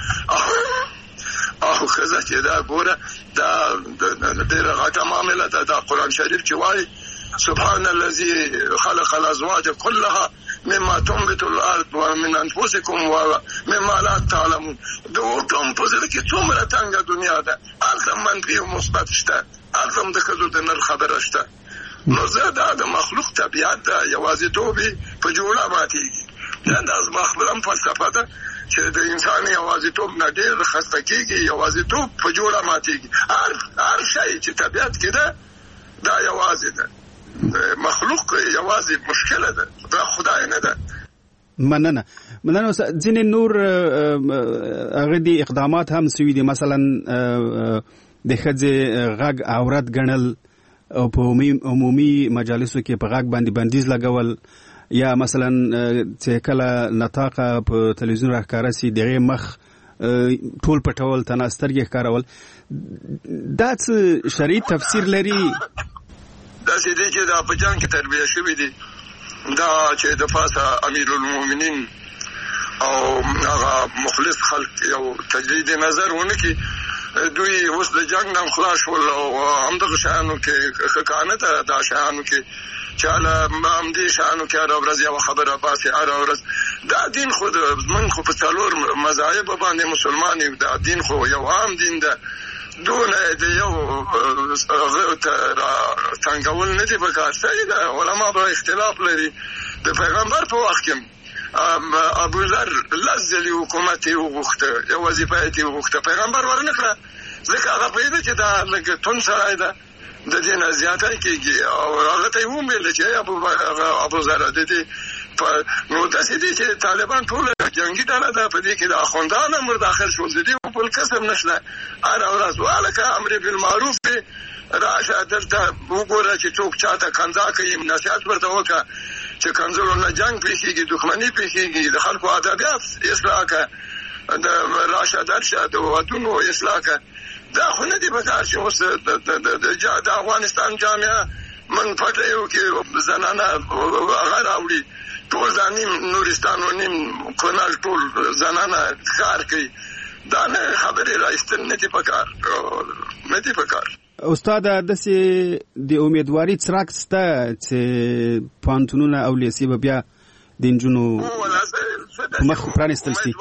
او ښځه چې دا ګوره دا ډېره غټه معامله ده. دا قرآن شریف چې وایي سبحان الذي خلق الازواج كلها مما تنبت الارض ومن انفسكم ومما لا تعلمون. د اوټم په زړه کې څومره تنګه دنیا ده، هلته منفي او مثبت شته، هلته هم د ښځو د نر خبره شته. نو زه دا د مخلوق طبیعت ده، یوازیتوب په جوړه ماتېږي. دا زما خپله هم فلسفه ده چې د انسان یوازیتوب نه ډېر خسته کېږي، یوازیتوب په جوړه ماتېږي. هر شی چې طبیعت کې ده دا یوازې ده، مخلوق یوازې مشکله ده، دا خدای نه ده. مننه مننه. ځینې نور هغه دي اقدامات هم سوي دي، مثلا د ښځې غږ عورت ګڼل او په عمومي مجالسو کې په غږ باندې بندیز لګول، یا مثلا چې کله نطاقه په تلویزیون راښکاره سي دغې مخ ټول پټول، تنه سترګې ښکارول. دا څه شرعي تفسیر لري؟ داسې دی چې دا په جنګ کې تربیه شوي دي، دا چې د پاسه امیرالمؤمنین او هغه مخلص خلک یو تجدید نظر ونه کړي. دوی اوس د جنګ نه خلاص شول او همدغه شیانو کې ښه کانه ده. دا شیانو کې چې هله همدې شیانو کې هره ورځ یوه خبره باسي، هره ورځ. دا دین خو موږ خو په څلور مذاهبو باندې مسلمان یو. دا دین خو یو عام دین ده، دونه د یو هغه ته څنګهول نه دي پکار. صحیح ده، علما به اختلاف لري. د پیغمبر په وخت کې ابوذر لس ځلې حکومت یې وغوښته، یو وظیفه یې وغوښته، پیغمبر ورنه کړه، ځکه هغه پوهېده چې دا لږ توند سړی ده، د دې نه زیاتی کېږي. او هغه ته یې وویل چې ابوذره د دې نو داسې دي چې طالبان ټوله جنګي ډله ده، په دې کې د اخوندان هم ورداخل شول، د دې بل کسب نشته. هره ورځ هلکه امر بالمعروف دی، راشه دلته وګوره چې څوک چاته کنځا کوي، نصیحت ورته وکړه چې کنځلو نه جنګ پېښېږي، دښمني پېښېږي، د خلکو ادبیات اصلاح کړه، د راشه درشه د ودونو اصلاح کړه. دا خو نه دي پکار چې اوس د افغانستان جامعه من پټه یو کې زنانه هغه راوړي، ټول ځانیم نورستان و نیم کنال ټول زنانه کار کوي. دا نه خبرې رایستل نه دي پکار، نه دي پکار. استاد داسې د امیدواري څرک شته چې پوهنتونونه او لیسې به بیا د نجونو په مخ پرانیستل شي؟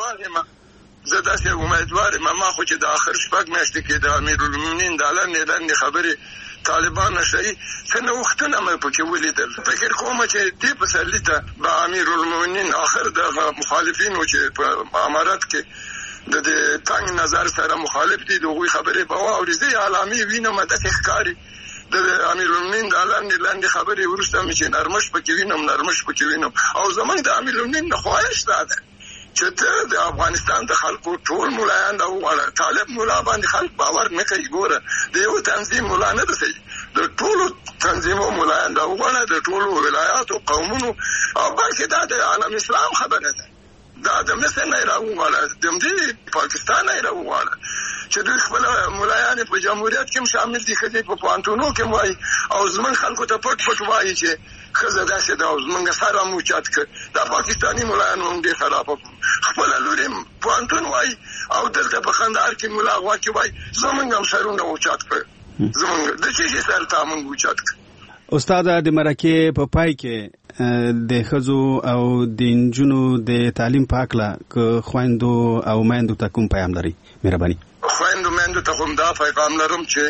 زه داسې امیدوار یم. ما خو چې د آخر شپږ میاشتې کې د امیرالمؤمنین دا لنډې لنډې خبرې طالبان نشئ څه نوښتونه مې پکې ولیدل. فکر کوم چې دې پسرلي ته به امیرالمؤمنین آخر دغه مخالفینو چې په امارت کې د دې تنګ نظر سره مخالف دي، د هغوی خبرې به واوري. زه یې علامې وینم، داسې ښکاري د امیرالمؤمنین دا لنډې لنډې خبرې وروسته مې چې نرمش پکې وینم نرمش پکې وینم. او زموږ د امیرالمؤمنین خواهش دا ده چې ته د افغانستان د خلکو ټول ملایان راوغواړه. طالب ملا باندې خلک باور نه کوي. ګوره د یو تنظیم ملا نه ده صحیح، د ټولو تنظیمو ملایان راوغواړه، د ټولو ولایاتو قومونو. او بلکې دا د عالم اسلام خبره ده، دا د مصر نه راوغواړه، د دې پاکستان نه راوغواړه چې دوی خپل ملایان په جمهوریت کې هم شامل دي، ښځې په پوهنتونو کې وایي او زموږ خلکو ته پټ پټ وایي چې ښځه داسې ده او زموږ سر هم اوچت کړ. دا پاکستاني ملایان هم ډېر خرابه خپله لور یې پوهنتون وایي او دلته په خندهار کې ملا غوا کې وایي زموږ هم سرونه اوچت کړ. زموږ د څه شي سر ته موږ اوچت کړ. استاد د مرکې په پای کې د ښځو او د نجونو د تعلیم په هکله که خویندو او میندو ته کوم پیغام لري؟ مهرباني. خويندو مندو ته هم دا پیغام لرم چې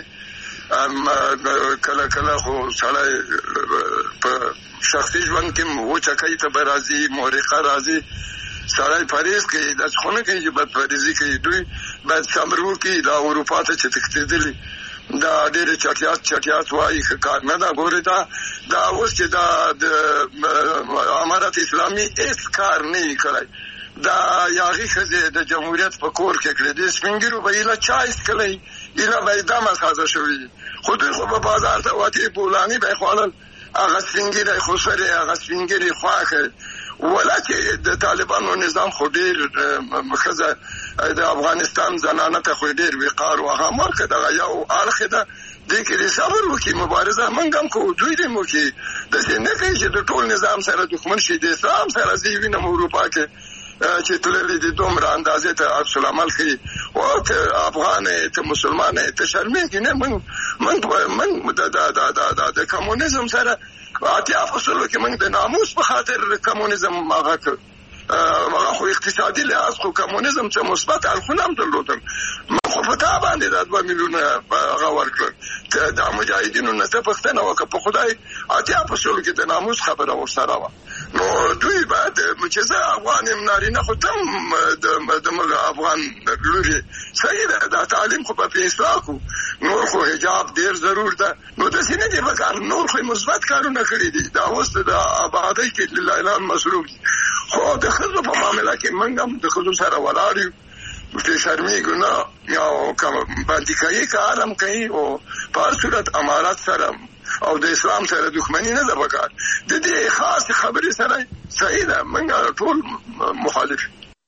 کله کله خو سړی په شخصي ژوند کې وچکۍ ته به راځي، مورقه راځي، سړی پریز کوي، داسې خو نه کوي چې بدپریزي کوي. دوی باید صبر وکړي. دا اروپا ته چې تښتېدلي دا ډېرې چټیات چټیات وایي، ښه کار نه ده. ګورې دا دا اوس چې دا د امارت اسلامي هېڅ کار نه یې کړی. دا یاغي ښځې د جمهوریت په کور کې کړې دي، سپین ږیرو به ایله چای څښلی، ایله به یې دمه تازه شوي. خو دوی خو به بازار ته وتې بولاني به یې خوړل، هغه سپین ږیری خسرې، هغه سپین ږیري خواښې. ولا چې د طالبانو نظام خو ډېر ښځه د افغانستان زنانه ته خو ډېر وقار و هغه مالکه دغه یو اړخ ده. دې کې دې صبر وکړي، مبارزه موږ هم کوو، دوی دې هم وکړي. داسې نه کوي چې د ټول نظام سره دښمن شي. د اسلام سره زه یې وینم اروپا کې چې تللي دي دومره اندازې ته عکس العمل ښیي. او ته افغان یې، ته مسلمان یې، ته شرمېږي نه. موږ موږ موږ د کمونیزم سره اتیا فصلو کې موږ د ناموس په خاطر کمونیزم هغه کړ. هغه خو اقتصادي لحاظ خو کمونیزم څه مثبت اړخونه هم درلودل. خو په تا باندې دا دوه میلیونه هغه ورکړل. دا مجاهدینو نه څه پوښتنه وکړه، په خدای اتیا فصلو کې د ناموس خبره ورسره وه. نو دوی باید چې زه افغان یم، نارینه خو ته هم د افغان لورې صحیح ده. دا تعلیم خو به پې اصلاح کړو. نور خو حجاب ډېر ضرور ده. نو داسې نه دي پکار، نور خو مثبت کارونه کړي دي. دا اوس د آبادۍ کې لله اعلان مصروف دي. خو د ښځو په معامله کې موږ هم د ښځو سره ولاړ یو، چې شرمېږو نه، او باندې کوي کار هم کوي. او په هر صورت امارات سره او د اسلام سره دښمني نه ده پکار. د دې خاصې خبرې سره صحیح ده، موږ ټول مخالف.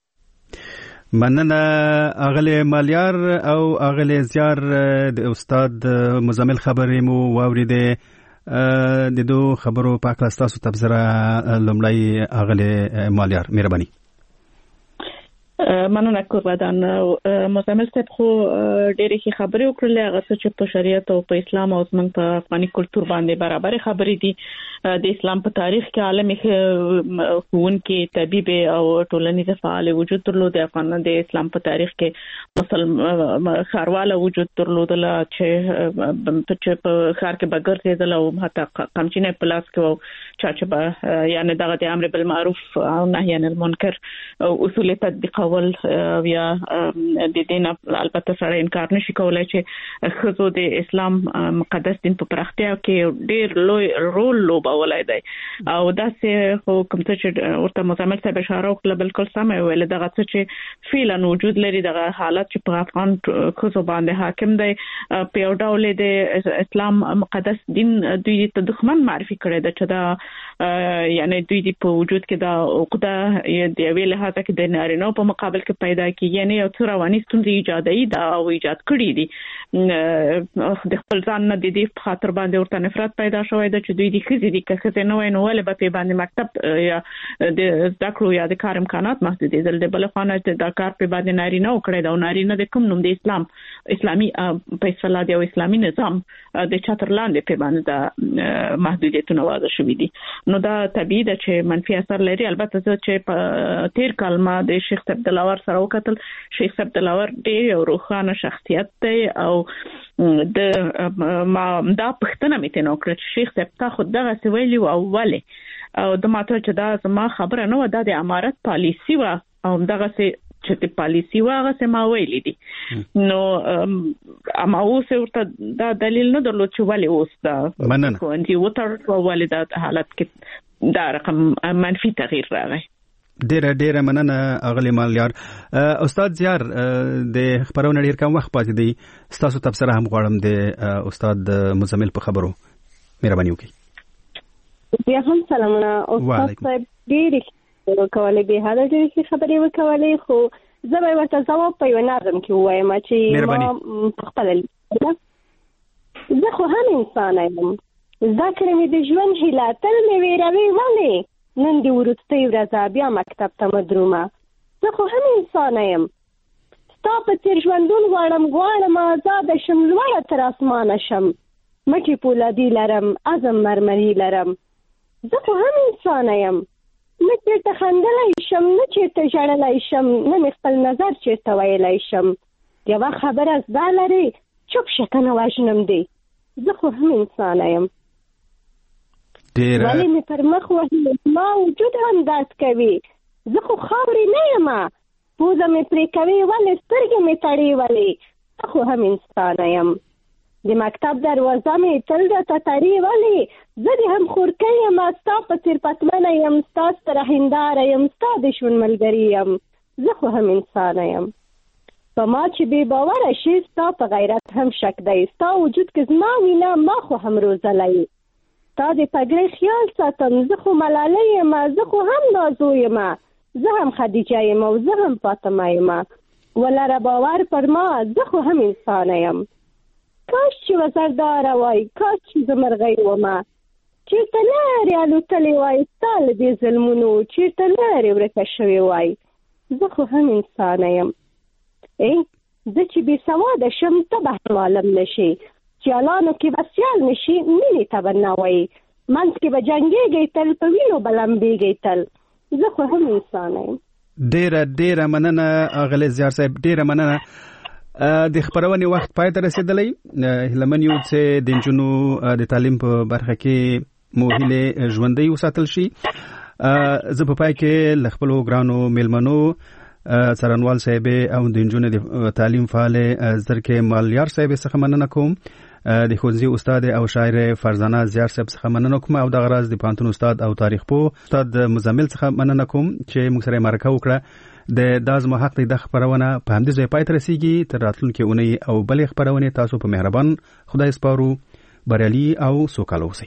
مننه اغلی مالیار او اغلی زیار. د استاد مزمل خبرې مو واوریدې. د دو خبرو په اړه تاسو تبصره لومړی اغلی مالیار مهرباني. مننه قربان. مزمل صاحب خو ډېرې ښې خبرې وکړلې، هغه څه چې په شریعت او په اسلام او زموږ په افغاني کلتور باندې برابرې خبرې دي. د اسلام په تاریخ کې عالمي ښوونکي، طبيب او ټولنیز فعال وجود درلود. د افغان د اسلام په تاریخ کې مسلمان خارواله وجود درلودل چې په خار کې بغیر زیدل او حتی قمچینه پلاس کې او چا چې به یعنی دغه د امر بالمعروف او نهي عن المنکر اصول تطبیقول یا د دین البته سره انکار نشي کولای چې خزو د اسلام مقدس دین په پراختیا کې ډېر لوی رول لوبولای دی. او داسې خو کوم څه چې ورته مزمل صاحب اشاره وکړه بالکل سمه ویل. دغه څه چې فعلا وجود لري، دغه حالت چې په افغان خزو باندې حاکم دی، په یو ډول د اسلام مقدس دین دوی ته دښمن معرفي کړی دی چې دا یعنی دوی په وجود کې دا عقده د یوې لحاظه کې د نارینه په مقابل کې پیدا کیږي، یعنی یو څه رواني ستونزې ایجادوي دا او ایجاد کړي دي. د خپل ځان نه د دې په خاطر باندې ورته نفرت پیدا شوی دی چې دوی د ښځې دي، که ښځې نه وای نو ولې به پې باندې مکتب یا د زده کړو یا د کار امکانات محدودېدل. د بله خوا نه دا کار پې باندې نارینه وکړی دی او نارینه د کوم نوم د اسلام اسلامي په اصطلاح د یو اسلامي نظام د چتر لاندې پې باندې د محدودیتونه واضح شوي دي. نو دا طبیعي ده چې منفي اثر لري. البته زه چې په تیر کال ما د شیخ صاحب دلاور سره وکتل. شیخ صاحب دلاور ډېر یو روښانه شخصیت دی او د ما دا پښتنه مې تنه وکړه چې شیخ صاحب تا خو دغه سی ویلي او ولې او د ماته چې دا زما خبره نه و، دا د امارت پالیسی و او دغه سی چې د پالیسی واغه سما ویلې دي. نو اما اوس ورته دا دلیل نه درلود چې ولې اوس دا کوندي وتر ولې دا حالت کې دا رقم منفي تغییر راغی. ډیره ډیره مننه اغلی مالیار. استاد زیار د خبرونه ډیر کم وخت پاتې دی، تاسو تبصره هم غواړم د استاد مزمل په خبرو مهرباني وکړئ. بیا هم سلامونه استاد صاحب، ډیره وکولې به هدا ډیره خبرې وکولې، خو زه به ورته ځواب په یو نظم کې وایم چې ما خپل زه خو هم انسان یم، ذکر مې د ژوند هیله تل مې ویروي ولې نن د وروستۍ ورځ بیا مکتب ته مدرومه. زه خو هم انسان یم، ستا په څېر ژوندون غواړم غواړم آزاده شم لوړه تر اسمانه شم، مټې پولادي لرم عزم مرمري لرم. زه خو هم انسان یم، نه چېرته خندلی شم نه چېرته ژړلی شم، نه مې خپل نظر چېرته ویلی شم. د یوه خبره زده لري چوپ شکنه وژنم دی. زه خو هم انسانه یم. ولې مې پر مخ وهي ما وجود هم درد کوي. زه خو خاورې نه یم. پوزه مې پرې کوي ولې سترګې مې تړي ولې. زه خو هم انسانه یم. د مکتب دروازه مې تل درته تړي ولې. زه دې هم خورکۍ یم ستا په څېر پتمنه یم ستا ستره هنداره یم ستا د ژوند ملګري یم. زه خو هم انسانه یم. په ما چې بې باوره شي ستا په غیرت هم شک دی. ستا وجود که زما وینه ما خو هم روزلی. ستا د پګړۍ خیال ساتم. زه خو ملالۍ یم. زه خو هم نازو یم. زه هم خدیجه یم او زه هم فاطمه یم. ولره باور پر ما. زه خو هم انسانه یم. کاش چې وزرداره وای. کاش چې زه مرغۍ ومه. چېرته لرې الوتلې وای ستا له دې ظلمونو. چېرته لرې ورکه شوې وای. زه خو هم انسانه یم. ای زه چې بې سواده شم ته به هم عالم نشي. سیالانو کې به سیال نشي مینې ته به نه وایي. منځ کې به جنګېږئ تل په وینو به لمبېږئ تل. زه خو هم انسانه یم. ډېره ډېره مننه اغلې زیار صاحب. ډېره مننه. د خبرونې وخت پای ته رسېدلی. هیلهمن یو چې د نجونو د تعلیم په برخه کې مو هیلې ژوندۍ وساتل شي. زه په پای کې له خپلو ګرانو میلمنو څارنوال صاحب او د نجونو د تعلیم فعال زرکې مالیار صاحب څخه مننه کوم. د ښوونځي استاد او شاعر فرزانه زیار صاحب څخه مننه کوم او د غراز د پوهنتون استاد او تاریخ پوه استاد مزمل څخه مننه کوم چې موږ سره مرکه وکړه. د داز مو حق د خبرونه په همدې ځای پای ته رسیږي. تر راتلونکي اونۍ او بلې خبرونه تاسو په مهربان خدای سپارو. بریالي او سوکاله اوسئ.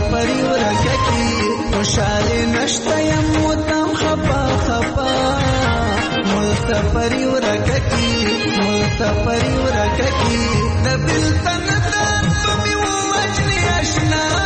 مسافری ورککی خوشحالی نشته یم مدام خپا خپا مسافری ورککی مسافری ورککی د بلتن درد می وجنی اشنا